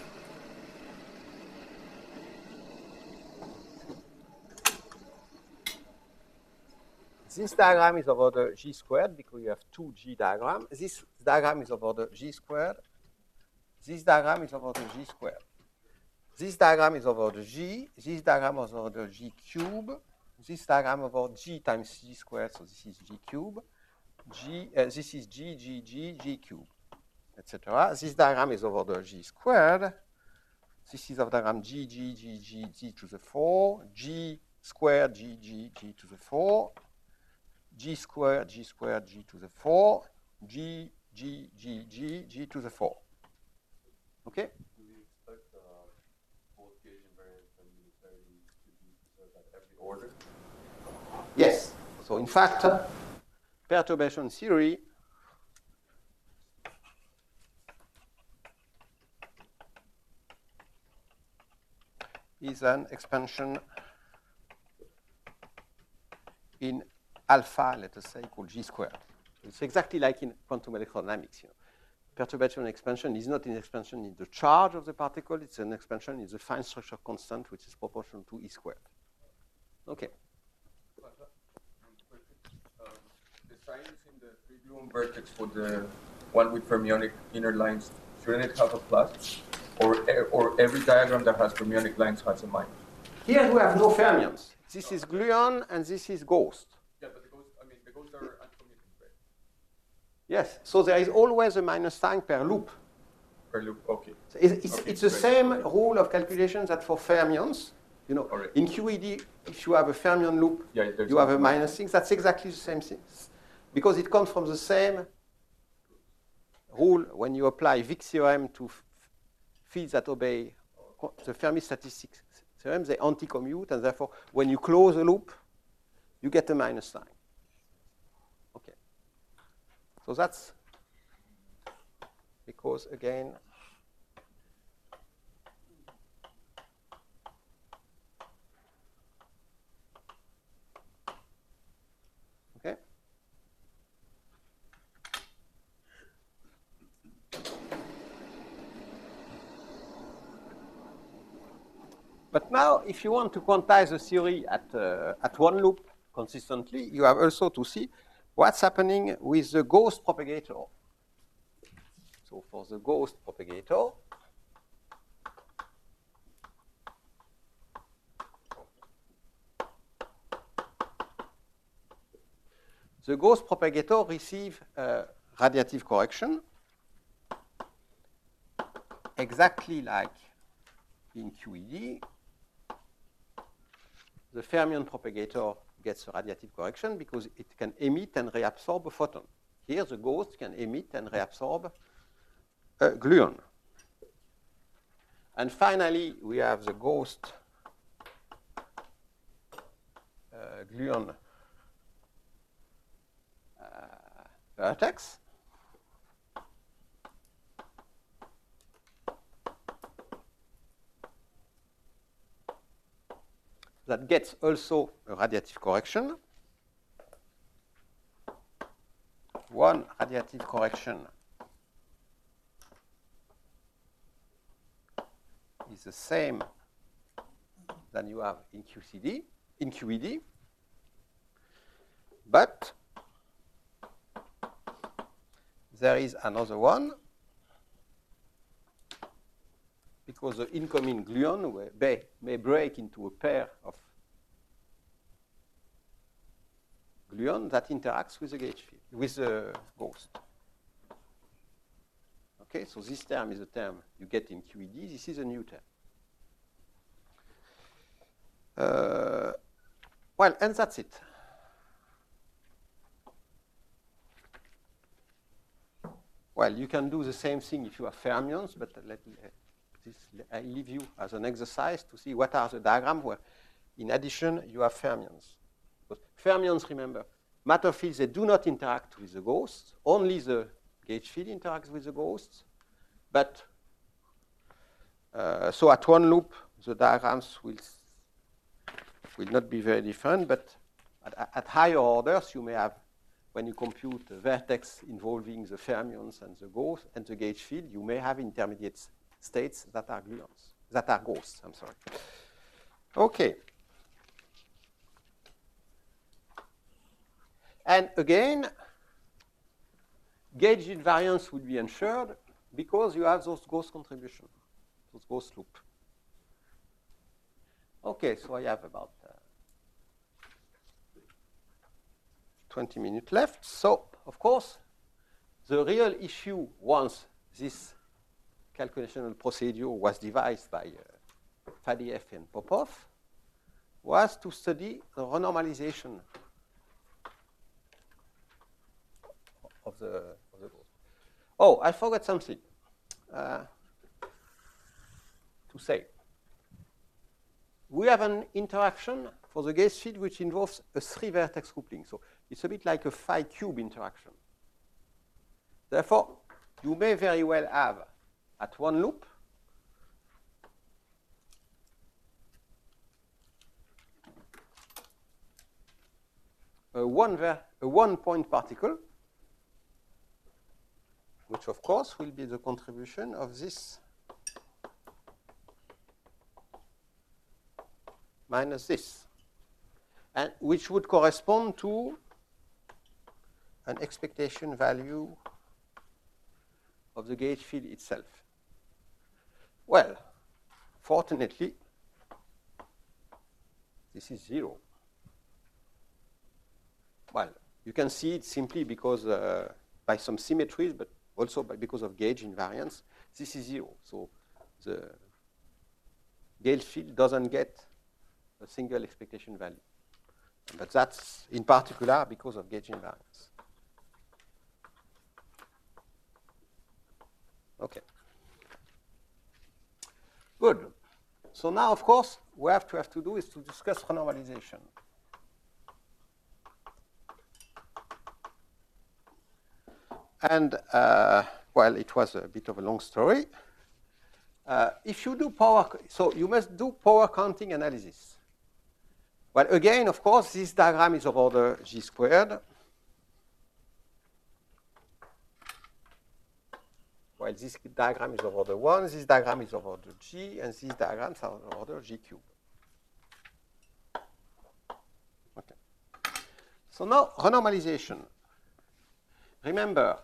This diagram is of order G squared because you have two G diagrams. This diagram is of order G squared. This diagram is of order G squared. This diagram is of order G. This diagram is of order G cube. This diagram of order G times G squared, so this is G cube. G, uh, this is G, G, G, G cube, et cetera. This diagram is of order G squared. This is of diagram G, G, G, G, G to the four. G squared, G, G, G to the four. G squared, G squared, G to the four. G, G, G, G, G to the four. Okay? Do we expect uh, both gauge invariance and unitarity to be preserved at every order? Yes. So in fact, uh, perturbation theory is an expansion in alpha, let us say, called G squared. It's exactly like in quantum electrodynamics. You know. Perturbation expansion is not an expansion in the charge of the particle, it's an expansion in the fine structure constant, which is proportional to E squared. Okay. Um, the signs in the three gluon vertex for the one with fermionic inner lines, shouldn't it have a plus? Or, or every diagram that has fermionic lines has a minus? Here we have no fermions. This is gluon and this is ghost. Yeah, but the ghosts, I mean, the ghosts are antifermionic, right? Yes, so there is always a minus sign per loop. Per loop, okay. So it's it's, Okay, it's the great. same rule of calculation that for fermions. You know, All right. in Q E D, if you have a fermion loop, Yeah, there's you have a no- minus thing. That's exactly the same thing. Because it comes from the same rule when you apply Wick's theorem to f- fields that obey the Fermi statistics theorem, they anti-commute, and therefore, when you close a loop, you get a minus sign. Okay. So that's because, again, okay. But now, if you want to quantize the theory at, uh, at one loop consistently, you have also to see what's happening with the ghost propagator. So for the ghost propagator, the ghost propagator receives uh, radiative correction exactly like in Q E D. The fermion propagator gets a radiative correction because it can emit and reabsorb a photon. Here, the ghost can emit and reabsorb a gluon. And finally, we have the ghost uh, gluon uh, vertex. That gets also a radiative correction. One radiative correction is the same than you have in Q C D, in Q E D, but there is another one because the incoming gluon may, may break into a pair of gluon that interacts with the gauge field, with the ghost. Okay, so this term is a term you get in Q E D. This is a new term. Uh, well, and that's it. Well, you can do the same thing if you have fermions, but let me, uh, this, I leave you as an exercise to see what are the diagrams where, in addition, you have fermions. Because fermions, remember, matter fields, they do not interact with the ghosts. Only the gauge field interacts with the ghosts. But, uh, so at one loop, the diagrams will, will not be very different. But at, at higher orders, you may have, when you compute a vertex involving the fermions and the ghost and the gauge field, you may have intermediate states that are gluons, that are ghosts, I'm sorry. Okay. And again, gauge invariance will be ensured because you have those ghost contributions, those ghost loop. Okay, so I have about uh, twenty minutes left. So, of course, the real issue once this calculational procedure was devised by uh, Faddeev and Popov was to study the renormalization of the, of the ghost. Oh, I forgot something uh, to say. We have an interaction for the gauge field which involves a three-vertex coupling. So it's a bit like a phi cube interaction. Therefore, you may very well have at one loop a one, ver a one point particle, which of course will be the contribution of this minus this, and which would correspond to an expectation value of the gauge field itself. Well, fortunately, this is zero. Well, you can see it simply because uh, by some symmetries, but also by, because of gauge invariance, this is zero. So the gauge field doesn't get a single expectation value. But that's in particular because of gauge invariance. Okay. Good. So now, of course, what we have to have to do is to discuss renormalization. And, uh, well, it was a bit of a long story. Uh, if you do power, so you must do power counting analysis. Well, again, of course, this diagram is of order g squared. well, this diagram is of order one, this diagram is of order G, and these diagrams are of order G cubed. Okay. So now, renormalization. Remember,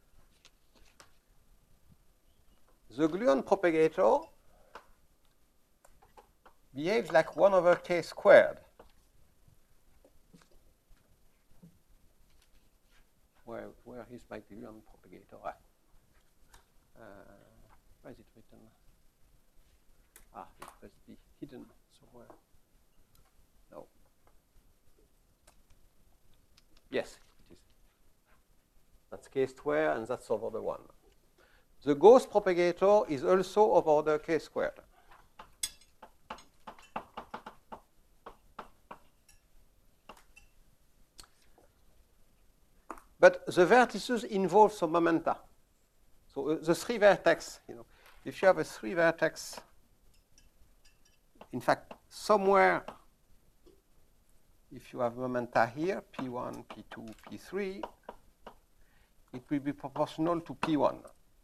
the gluon propagator behaves like one over k squared. Where, where is my gluon propagator? Ah. Uh, where is it written? Ah, it must be hidden somewhere. No. Yes, it is. That's k squared, and that's of order one. The Gauss propagator is also of order k squared. But the vertices involve some momenta. So uh, the three vertex, you know, if you have a three vertex, in fact, somewhere, if you have momenta here, P one, P two, P three, it will be proportional to P one,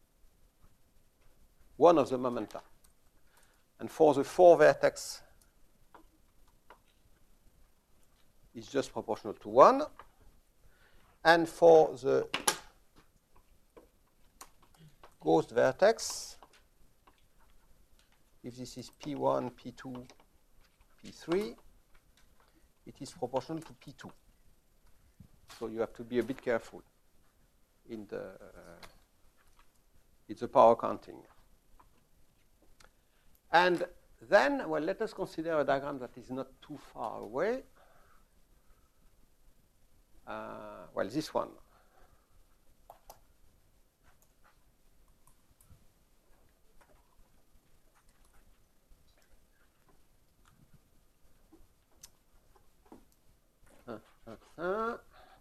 one of the momenta. And for the four vertex, it's just proportional to one. And for the Gauss vertex, if this is P one, P two, P three, it is proportional to P two. So you have to be a bit careful in the, uh, in the power counting. And then, well, let us consider a diagram that is not too far away. Uh, well, this one. Uh, uh, uh.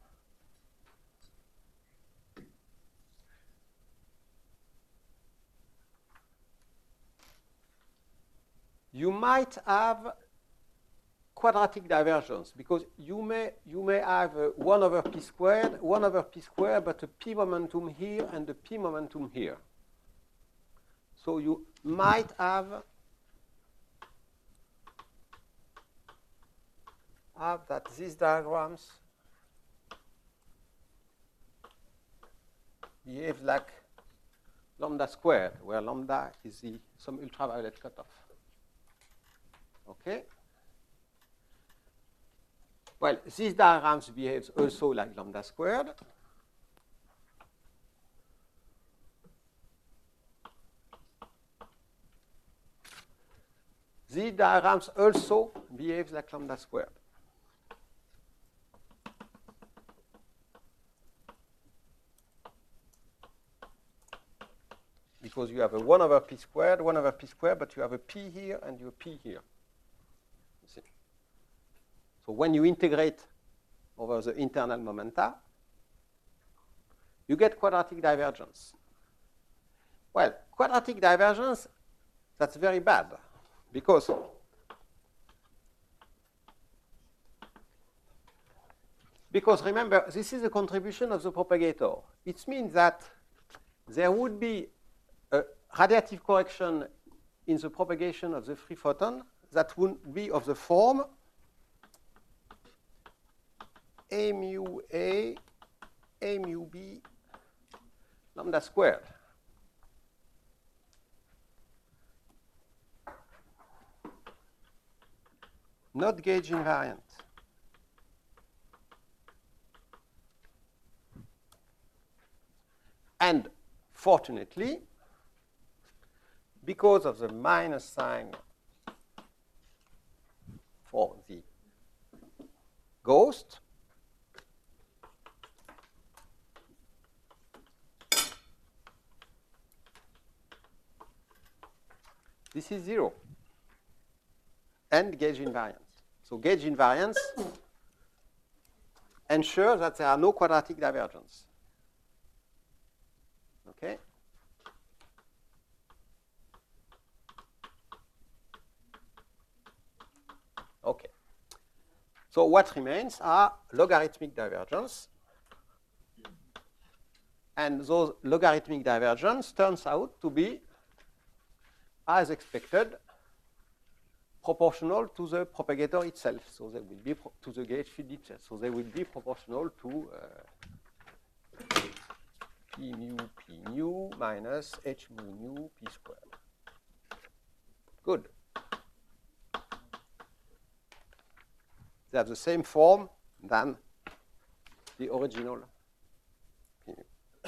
You might have quadratic divergence, because you may you may have uh, one over p squared, one over p squared, but a p momentum here and a p momentum here. So you might have have that these diagrams behave like lambda squared, where lambda is the some ultraviolet cutoff. Okay. Well, these diagrams behave also like lambda squared. These diagrams also behave like lambda squared. Because you have a one over p squared, one over p squared, but you have a p here and you have a p here. You see? So when you integrate over the internal momenta, you get quadratic divergence. Well, quadratic divergence, that's very bad, because because remember, this is a contribution of the propagator. It means that there would be a radiative correction in the propagation of the free photon that would be of the form A mu A, A mu B, lambda squared. Not gauge invariant. And fortunately, because of the minus sign for the ghost, this is zero and gauge invariance. So gauge invariance ensures that there are no quadratic divergence. Okay? Okay. So what remains are logarithmic divergence. And those logarithmic divergence turns out to be, as expected, proportional to the propagator itself. So they will be to the gauge field itself. So they will be proportional to uh, P mu P nu minus H mu nu P squared. Good. They have the same form than the original P mu.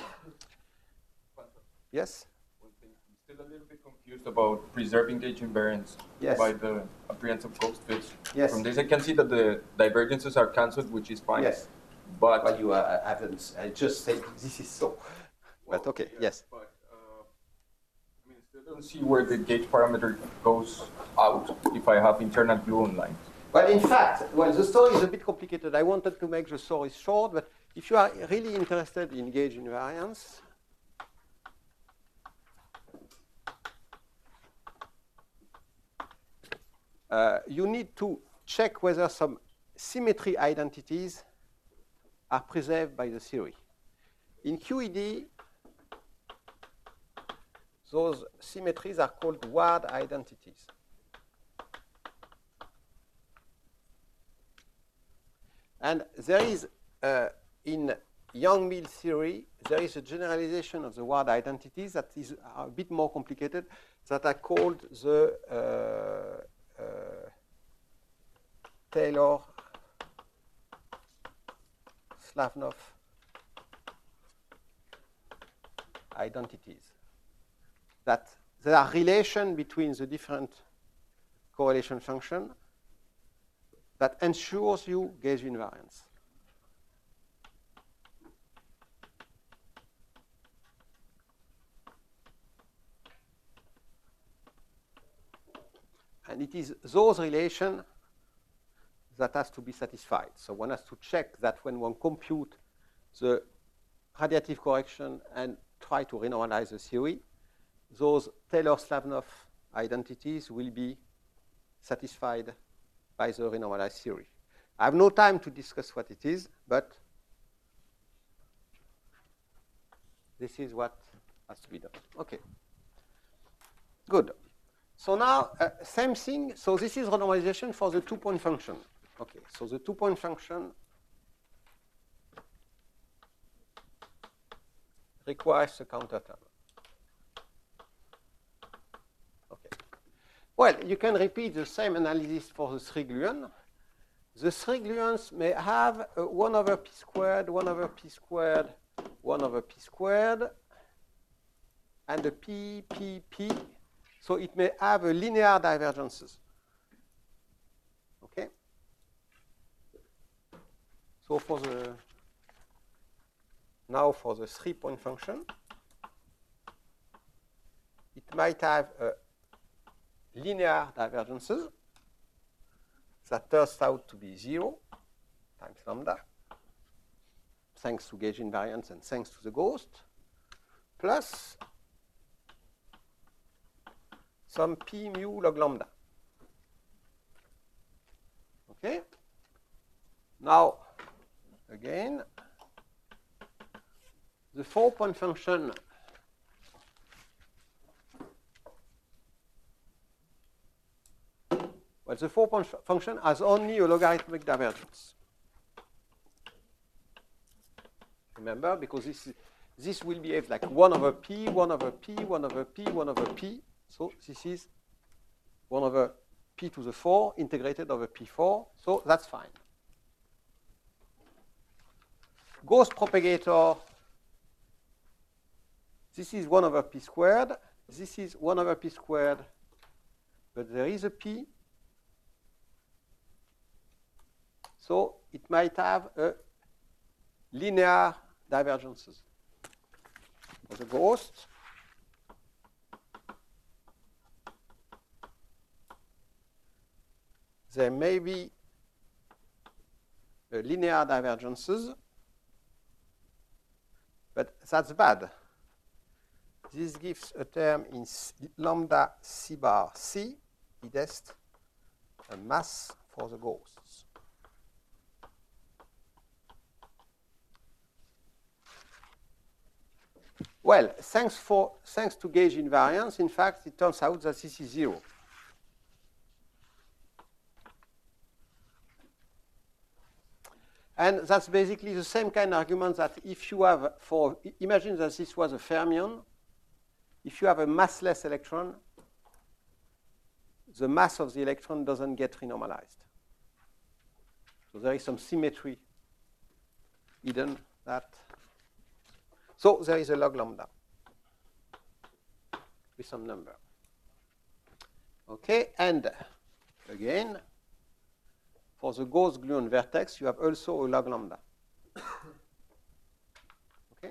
Yes? One thing, I'm still a little bit confused about preserving gauge invariance Yes. by the appearance of ghost fits. Yes. From this, I can see that the divergences are cancelled, which is fine. Yes. But But you uh, haven't, I just said this is so. But Well, okay, yeah, yes. But uh, I mean, I still don't see where the gauge parameter goes out if I have internal gluon lines. Well, in fact, well, the story is a bit complicated. I wanted to make the story short, but if you are really interested in gauge invariance, uh, you need to check whether some symmetry identities are preserved by the theory. In Q E D, those symmetries are called Ward identities. And there is, uh, in Yang-Mills theory, there is a generalization of the Ward identities that is a bit more complicated, that are called the uh, uh, Taylor Slavnov identities. That there are relations between the different correlation functions that ensures you gauge invariance. And it is those relations that has to be satisfied. So one has to check that when one compute the radiative correction and try to renormalize the theory, those Taylor-Slavnov identities will be satisfied by the renormalized theory. I have no time to discuss what it is, but this is what has to be done. Okay. Good. So now, uh, same thing. So this is renormalization for the two-point function. Okay, so the two-point function requires a counter term. Okay. Well, you can repeat the same analysis for the three gluons. The three gluons may have a one over p squared, one over p squared, one over p squared, and a p, p, p. So it may have a linear divergences. Okay? So for the, now for the three-point function, it might have a linear divergences that turns out to be zero times lambda, thanks to gauge invariance and thanks to the ghost, plus some p mu log lambda. Okay? Now, again, the four-point function well, the four-point function has only a logarithmic divergence. Remember, because this, this will behave like one over p, one over p, one over p, one over p. So this is one over p to the four integrated over p four. So that's fine. Ghost propagator, this is one over p squared. This is one over p squared. But there is a p. So it might have a linear divergences. For the ghost, there may be a linear divergences, but that's bad. This gives a term in lambda c bar c, idest, a mass for the ghosts. Well, thanks, for, thanks to gauge invariance, in fact, it turns out that this is zero. And that's basically the same kind of argument that if you have, for, imagine that this was a fermion. If you have a massless electron, the mass of the electron doesn't get renormalized. So there is some symmetry hidden that. So there is a log lambda with some number. Okay, and again, for the Gauss-Gluon vertex, you have also a log lambda. Okay?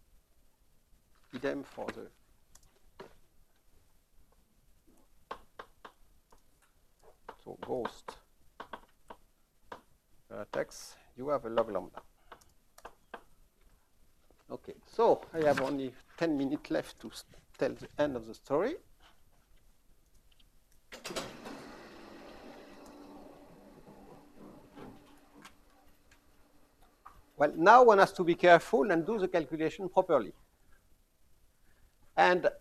Idem for the so ghost vertex, you have a log lambda. Okay, so I have only ten minutes left to tell the end of the story. Well, now one has to be careful and do the calculation properly. And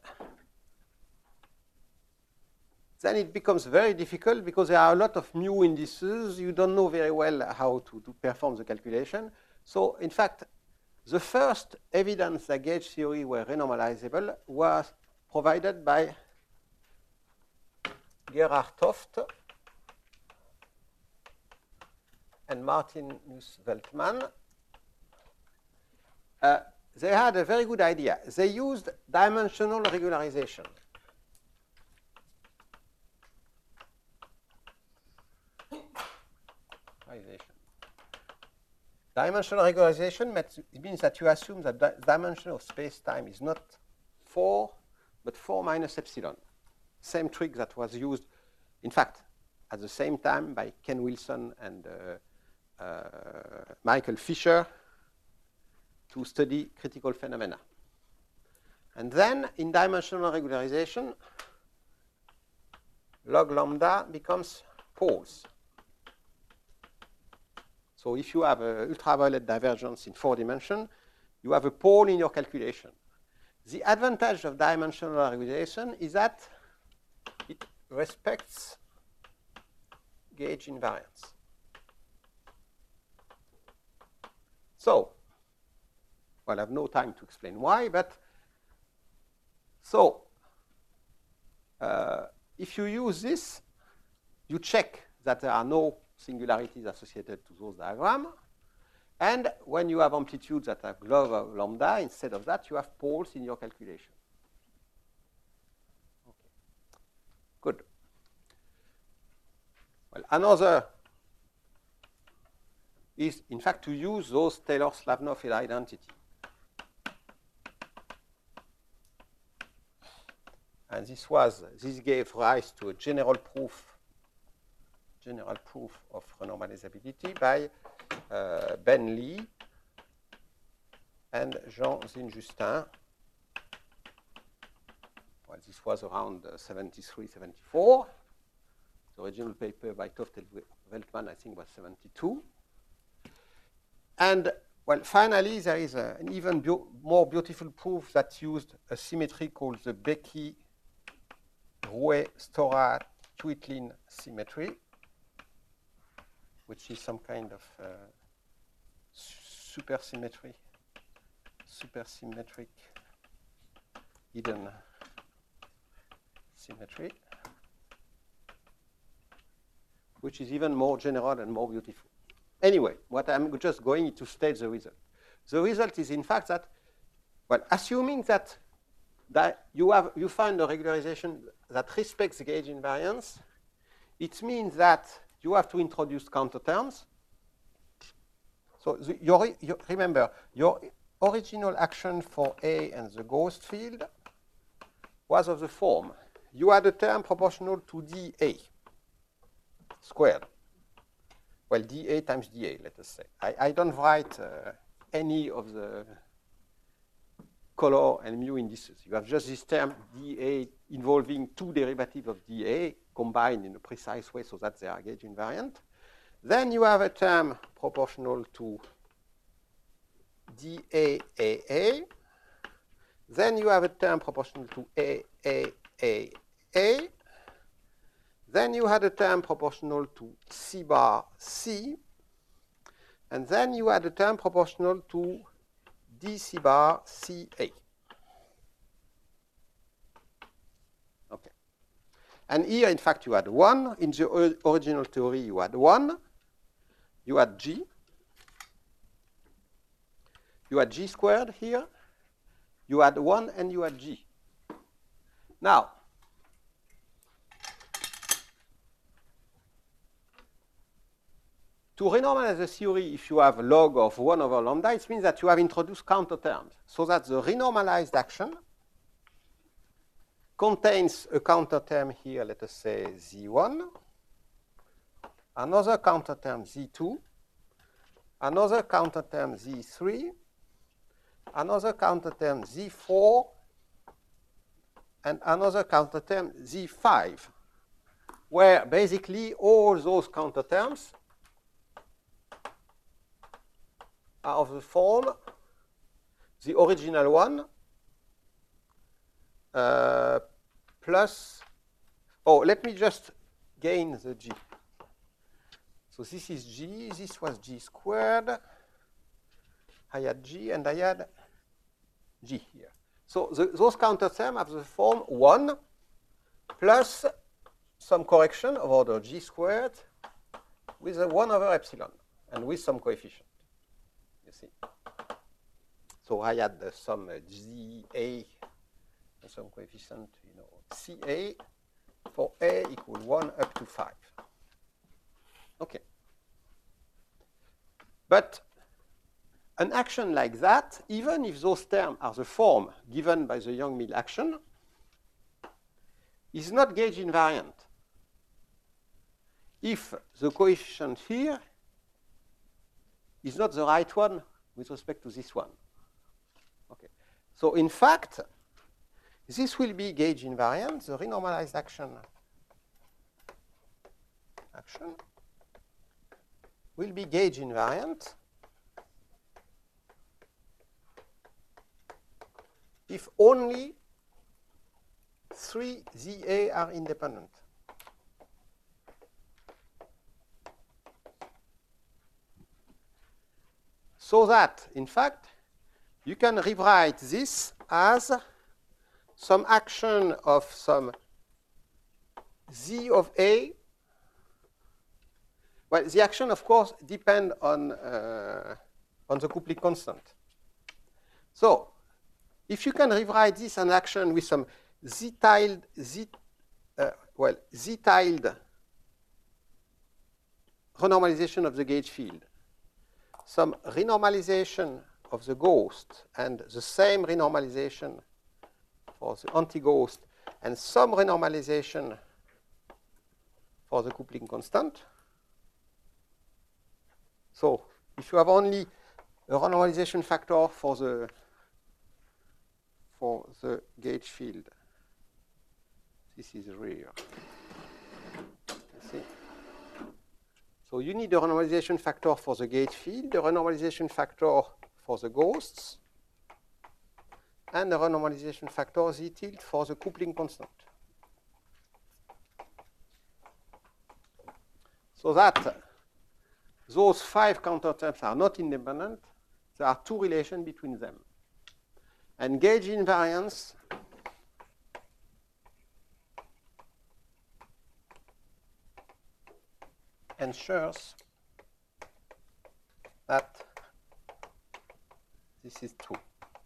then it becomes very difficult because there are a lot of mu indices. You don't know very well how to, to perform the calculation. So, in fact, the first evidence that gauge theory were renormalizable was provided by Gerhard Toft and Martinus Veltman. Uh, they had a very good idea. They used dimensional regularization. Dimensional regularization means that you assume that the dimension of space-time is not four, but four minus epsilon. Same trick that was used, in fact, at the same time by Ken Wilson and uh, uh, Michael Fisher to study critical phenomena. And then, in dimensional regularization, log lambda becomes poles. So if you have an ultraviolet divergence in four dimensions, you have a pole in your calculation. The advantage of dimensional regularization is that it respects gauge invariance. So, well, I have no time to explain why, but so uh, if you use this, you check that there are no singularities associated to those diagrams. And when you have amplitudes that have log lambda, instead of that, you have poles in your calculation. Okay. Good. Well, another is, in fact, to use those Taylor-Slavnov identity. And this was, this gave rise to a general proof general proof of renormalizability by uh, Ben Lee and Jean Zinjustin. Well, this was around uh, seventy-three, seventy-four. The original paper by Toft and Veltman, I think, was seventy-two. And, well, finally, there is a, an even be more beautiful proof that used a symmetry called the Becky-Rouet-Stora-Twitlin symmetry, which is some kind of uh, supersymmetry, supersymmetric hidden symmetry, which is even more general and more beautiful. Anyway, what I'm just going to state the result. The result is, in fact, that, well, assuming that, that you, have, you find a regularization that respects the gauge invariance, it means that you have to introduce counter terms. So the, your, your, remember, your original action for A and the ghost field was of the form. You had a term proportional to dA squared. Well, dA times dA, let us say. I, I don't write uh, any of the color and mu indices. You have just this term dA involving two derivatives of dA combined in a precise way so that they are gauge invariant. Then you have a term proportional to dA A A. Then you have a term proportional to A, A, A, A. Then you had a term proportional to C bar C. And then you had a term proportional to D C bar C A. Okay. And here, in fact, you had one. In the original theory, you had one. You had G. You had G squared here. You had one and you had G. Now, to renormalize the theory, if you have log of one over lambda, it means that you have introduced counter terms, so that the renormalized action contains a counter term here, let us say Z one, another counter term Z two, another counter term Z three, another counter term Z four, and another counter term Z five, where basically all those counter terms are of the form, the original one, uh, plus, oh, let me just gain the G. So this is G, this was G squared. I had G and I had G here. So the, those counter terms have the form one plus some correction of order G squared with a one over epsilon and with some coefficient. You see. So I had uh, some uh, Z A and some coefficient, you know, C A for A equal one up to five. Okay. But an action like that, even if those terms are the form given by the Yang-Mills action, is not gauge invariant if the coefficient here is not the right one with respect to this one. Okay. So in fact, this will be gauge invariant, the renormalized action action will be gauge invariant if only three Z A are independent. So that, in fact, you can rewrite this as some action of some Z of A. Well, the action, of course, depends on, uh, on the coupling constant. So, if you can rewrite this an action with some Z-tiled, Z, uh, well, Z-tiled renormalization of the gauge field, some renormalization of the ghost, and the same renormalization for the anti-ghost, and some renormalization for the coupling constant. So if you have only a renormalization factor for the for the gauge field, this is real. You see? So you need a renormalization factor for the gauge field, a renormalization factor for the ghosts, and a renormalization factor Z tilde for the coupling constant. So that those five counter terms are not independent. There are two relations between them. And gauge invariance ensures that this is true.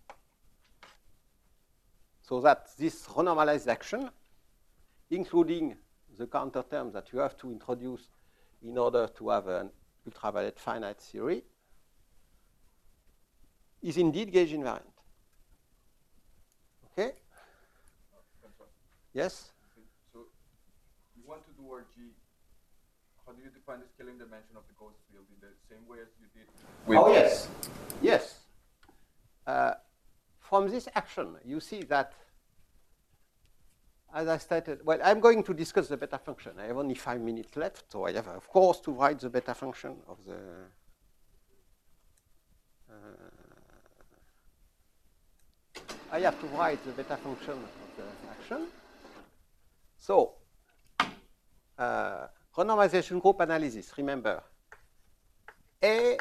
So that this renormalized action, including the counter terms that you have to introduce in order to have an ultraviolet finite theory, is indeed gauge invariant. Okay? Yes? So you want to do R G. How do you define the scaling dimension of the ghost field in the same way as you did with... Oh, yes. Yes. Uh, from this action, you see that, as I stated, well, I'm going to discuss the beta function. I have only five minutes left, so I have, of course, to write the beta function of the... Uh, I have to write the beta function of the action. So, uh, renormalization group analysis, remember, A,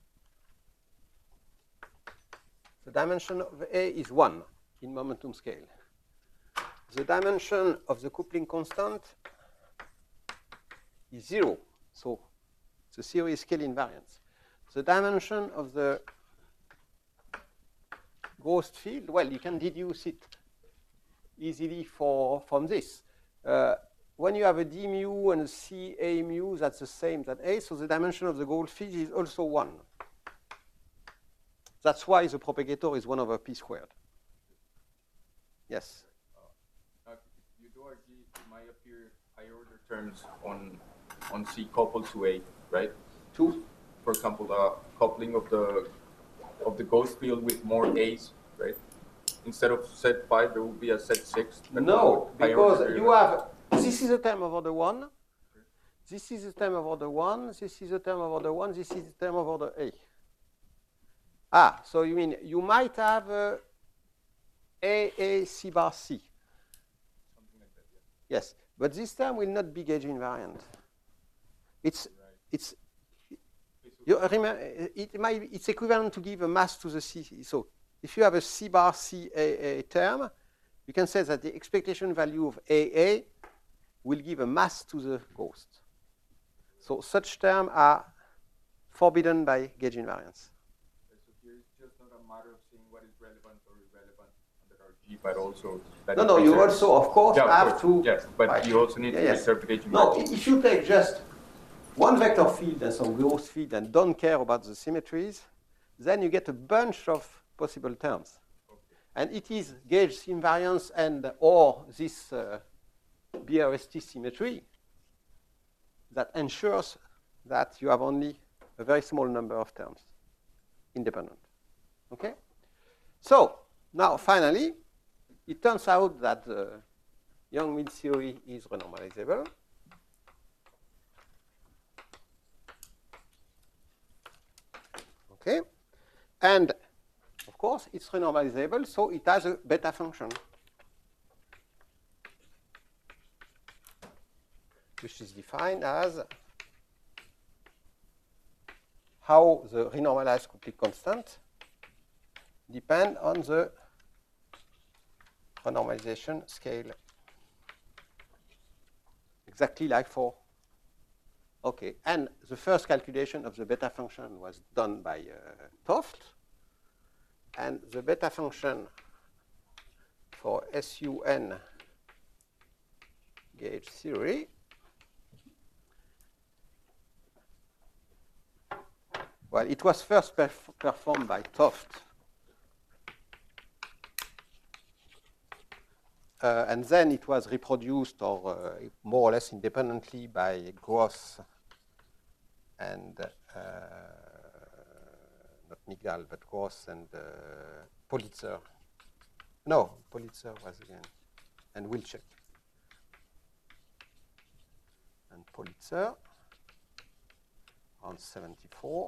the dimension of A is one in momentum scale. The dimension of the coupling constant is zero, so the theory is scale invariance. The dimension of the ghost field, well, you can deduce it easily for, from this. Uh, when you have a d mu and a c a mu, that's the same as A, so the dimension of the ghost field is also one. That's why the propagator is one over p squared. Yes? Uh, you do agree it might appear higher order terms on, on C coupled to A, right? Two? For example, the coupling of the of the ghost field with more A's, right? Instead of set five, there will be a set six. No, because you have, this is a term of order one, this is a term of order one, this is a term of order one, this is a term of order A. Ah, so you mean you might have uh, A, A, C bar C. Something like that, yeah. Yes, but this term will not be gauge invariant. It's, Right. it's, you remember, it might, it's equivalent to give a mass to the C. So if you have a C bar C A A term, you can say that the expectation value of A A will give a mass to the ghost. So such terms are forbidden by gauge invariance. Okay, so here it's just not a matter of seeing what is relevant or irrelevant under our G, but also that No, it no, you preserves- also, of course, yeah, of have course, to. yes, but right. you also need Yeah, to yes. preserve the gauge No, invariance. if you take just one vector field and some ghost field and don't care about the symmetries, then you get a bunch of possible terms. Okay. And it is gauge invariance and or this uh, B R S T symmetry that ensures that you have only a very small number of terms independent. Okay? So now finally, it turns out that the Yang-Mills theory is renormalizable. Okay? And of course, it's renormalizable, so it has a beta function, which is defined as how the renormalized coupling constant depend on the renormalization scale. Exactly like for, okay. And the first calculation of the beta function was done by uh, Toft. And the beta function for S U N gauge theory well, it was first perf performed by Toft. Uh, and then it was reproduced or uh, more or less independently by Gross and uh, not Migdal, but Gross and uh, Politzer. No, Politzer was again, and Wilczek. And Politzer on seventy-four.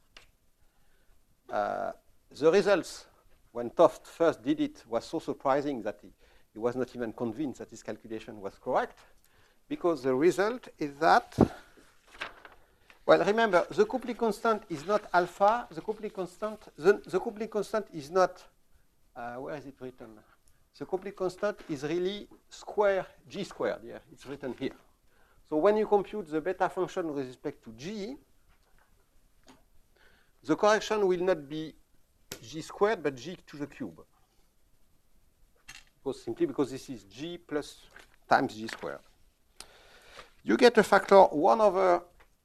Uh, the results, when Toft first did it, was so surprising that he, he was not even convinced that his calculation was correct, because the result is that, well, remember, the coupling constant is not alpha. The coupling constant, the, the coupling constant is not, uh, where is it written? The coupling constant is really square, G squared here. It's written here. So when you compute the beta function with respect to G, the correction will not be G squared, but G to the cube. Because simply because this is G plus times G squared. You get a factor one over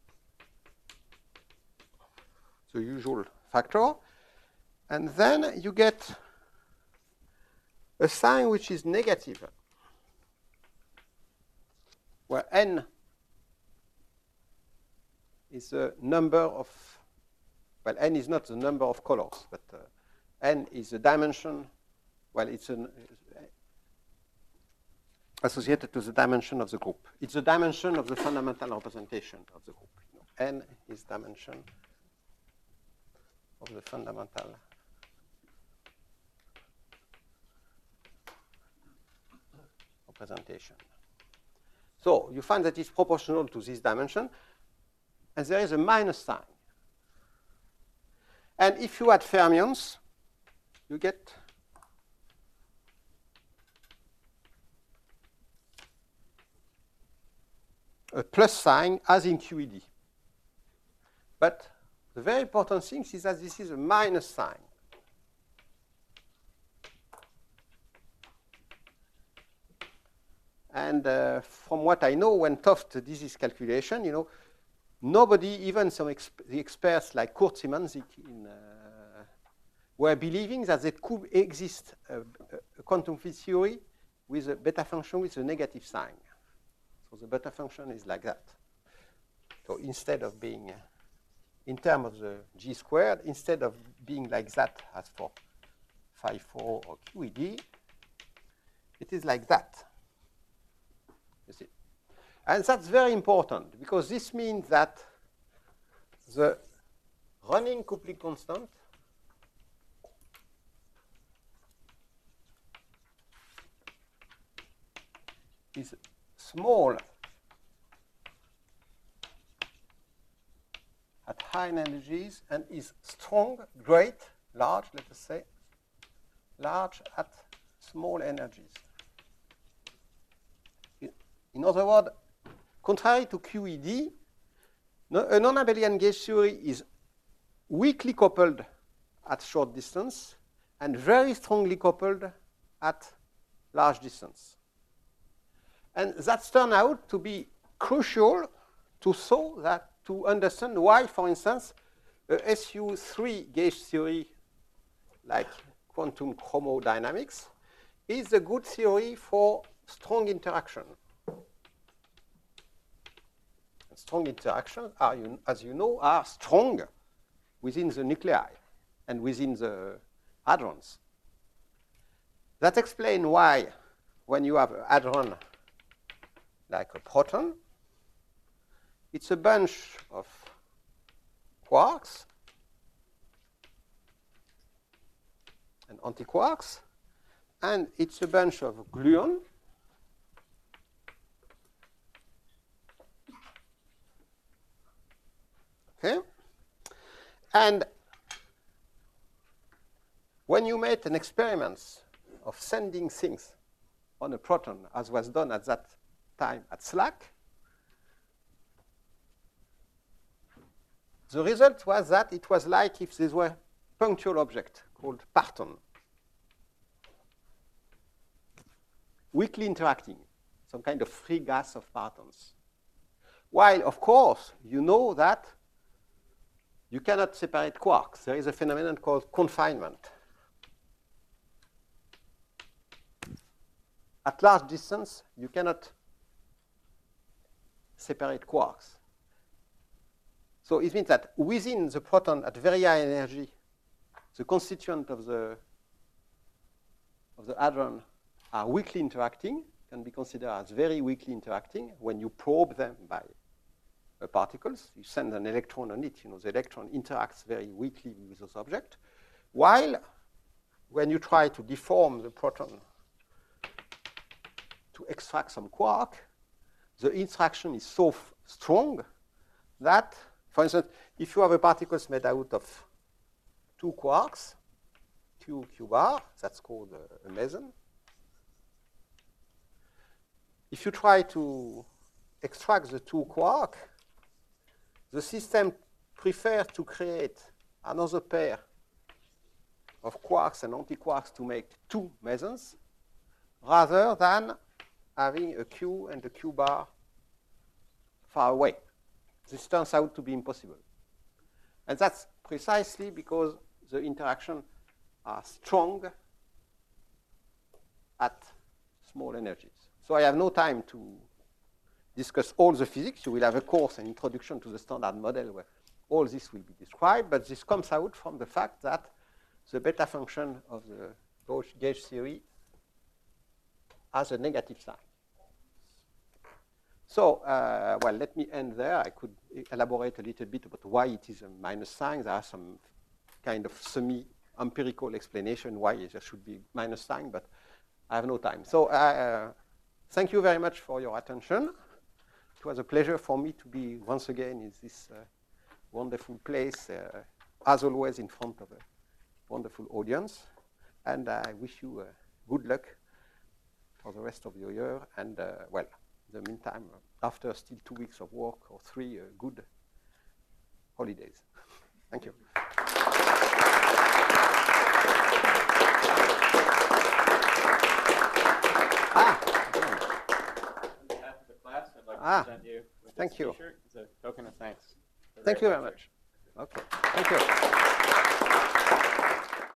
the usual factor, and then you get a sign which is negative, where n is the number of, well, n is not the number of colors, but uh, n is the dimension, well, it's an, uh, associated to the dimension of the group. It's the dimension of the fundamental representation of the group. You know, n is dimension of the fundamental representation. So you find that it's proportional to this dimension, and there is a minus sign. And if you add fermions, you get a plus sign as in Q E D. But the very important thing is that this is a minus sign. And uh, from what I know, when Toft did this calculation, you know, nobody, even some exp the experts like Kurt Szymanczyk, in, uh, were believing that there could exist a, a quantum field theory with a beta function with a negative sign. So the beta function is like that. So instead of being, uh, in terms of the G squared, instead of being like that as for phi four or Q E D, it is like that. You see? And that's very important, because this means that the running coupling constant is small at high energies and is strong, great, large, let us say, large at small energies. In other words, contrary to Q E D, no, a non-abelian gauge theory is weakly coupled at short distance and very strongly coupled at large distance. And that's turned out to be crucial to show that, to understand why, for instance, a S U three gauge theory like quantum chromodynamics is a good theory for strong interaction. And strong interactions, are, as you know, are strong within the nuclei and within the hadrons. That explains why, when you have a hadron like a proton, it's a bunch of quarks and antiquarks, and it's a bunch of gluon okay? And when you make an experiment of sending things on a proton, as was done at that time at SLAC, the result was that it was like if these were punctual objects called parton, weakly interacting, some kind of free gas of partons. While, of course, you know that you cannot separate quarks. There is a phenomenon called confinement. At large distance, you cannot separate quarks. So it means that within the proton at very high energy, the constituent of the, of the hadron are weakly interacting, can be considered as very weakly interacting when you probe them by uh, particles. You send an electron on it, you know, the electron interacts very weakly with those objects. While when you try to deform the proton to extract some quark, the interaction is so strong that, for instance, if you have a particles made out of two quarks, Q, Q bar, that's called a, a meson. If you try to extract the two quarks, the system prefers to create another pair of quarks and antiquarks to make two mesons, rather than having a Q and a Q bar far away. This turns out to be impossible. And that's precisely because the interactions are strong at small energies. So I have no time to discuss all the physics. You will have a course, an introduction to the standard model, where all this will be described. But this comes out from the fact that the beta function of the gauge theory has a negative sign. So, uh, well, let me end there. I could elaborate a little bit about why it is a minus sign. There are some kind of semi-empirical explanation why there should be minus sign, but I have no time. So, uh, thank you very much for your attention. It was a pleasure for me to be once again in this uh, wonderful place, uh, as always in front of a wonderful audience. And I wish you uh, good luck for the rest of your year. And uh, well, in the meantime, uh, after still two weeks of work or three, uh, good holidays. Thank you. Ah. On behalf of the class, I'd like to Ah, present you with thank this you. T-shirt as a token of thanks. Thank you very much. Okay, thank you.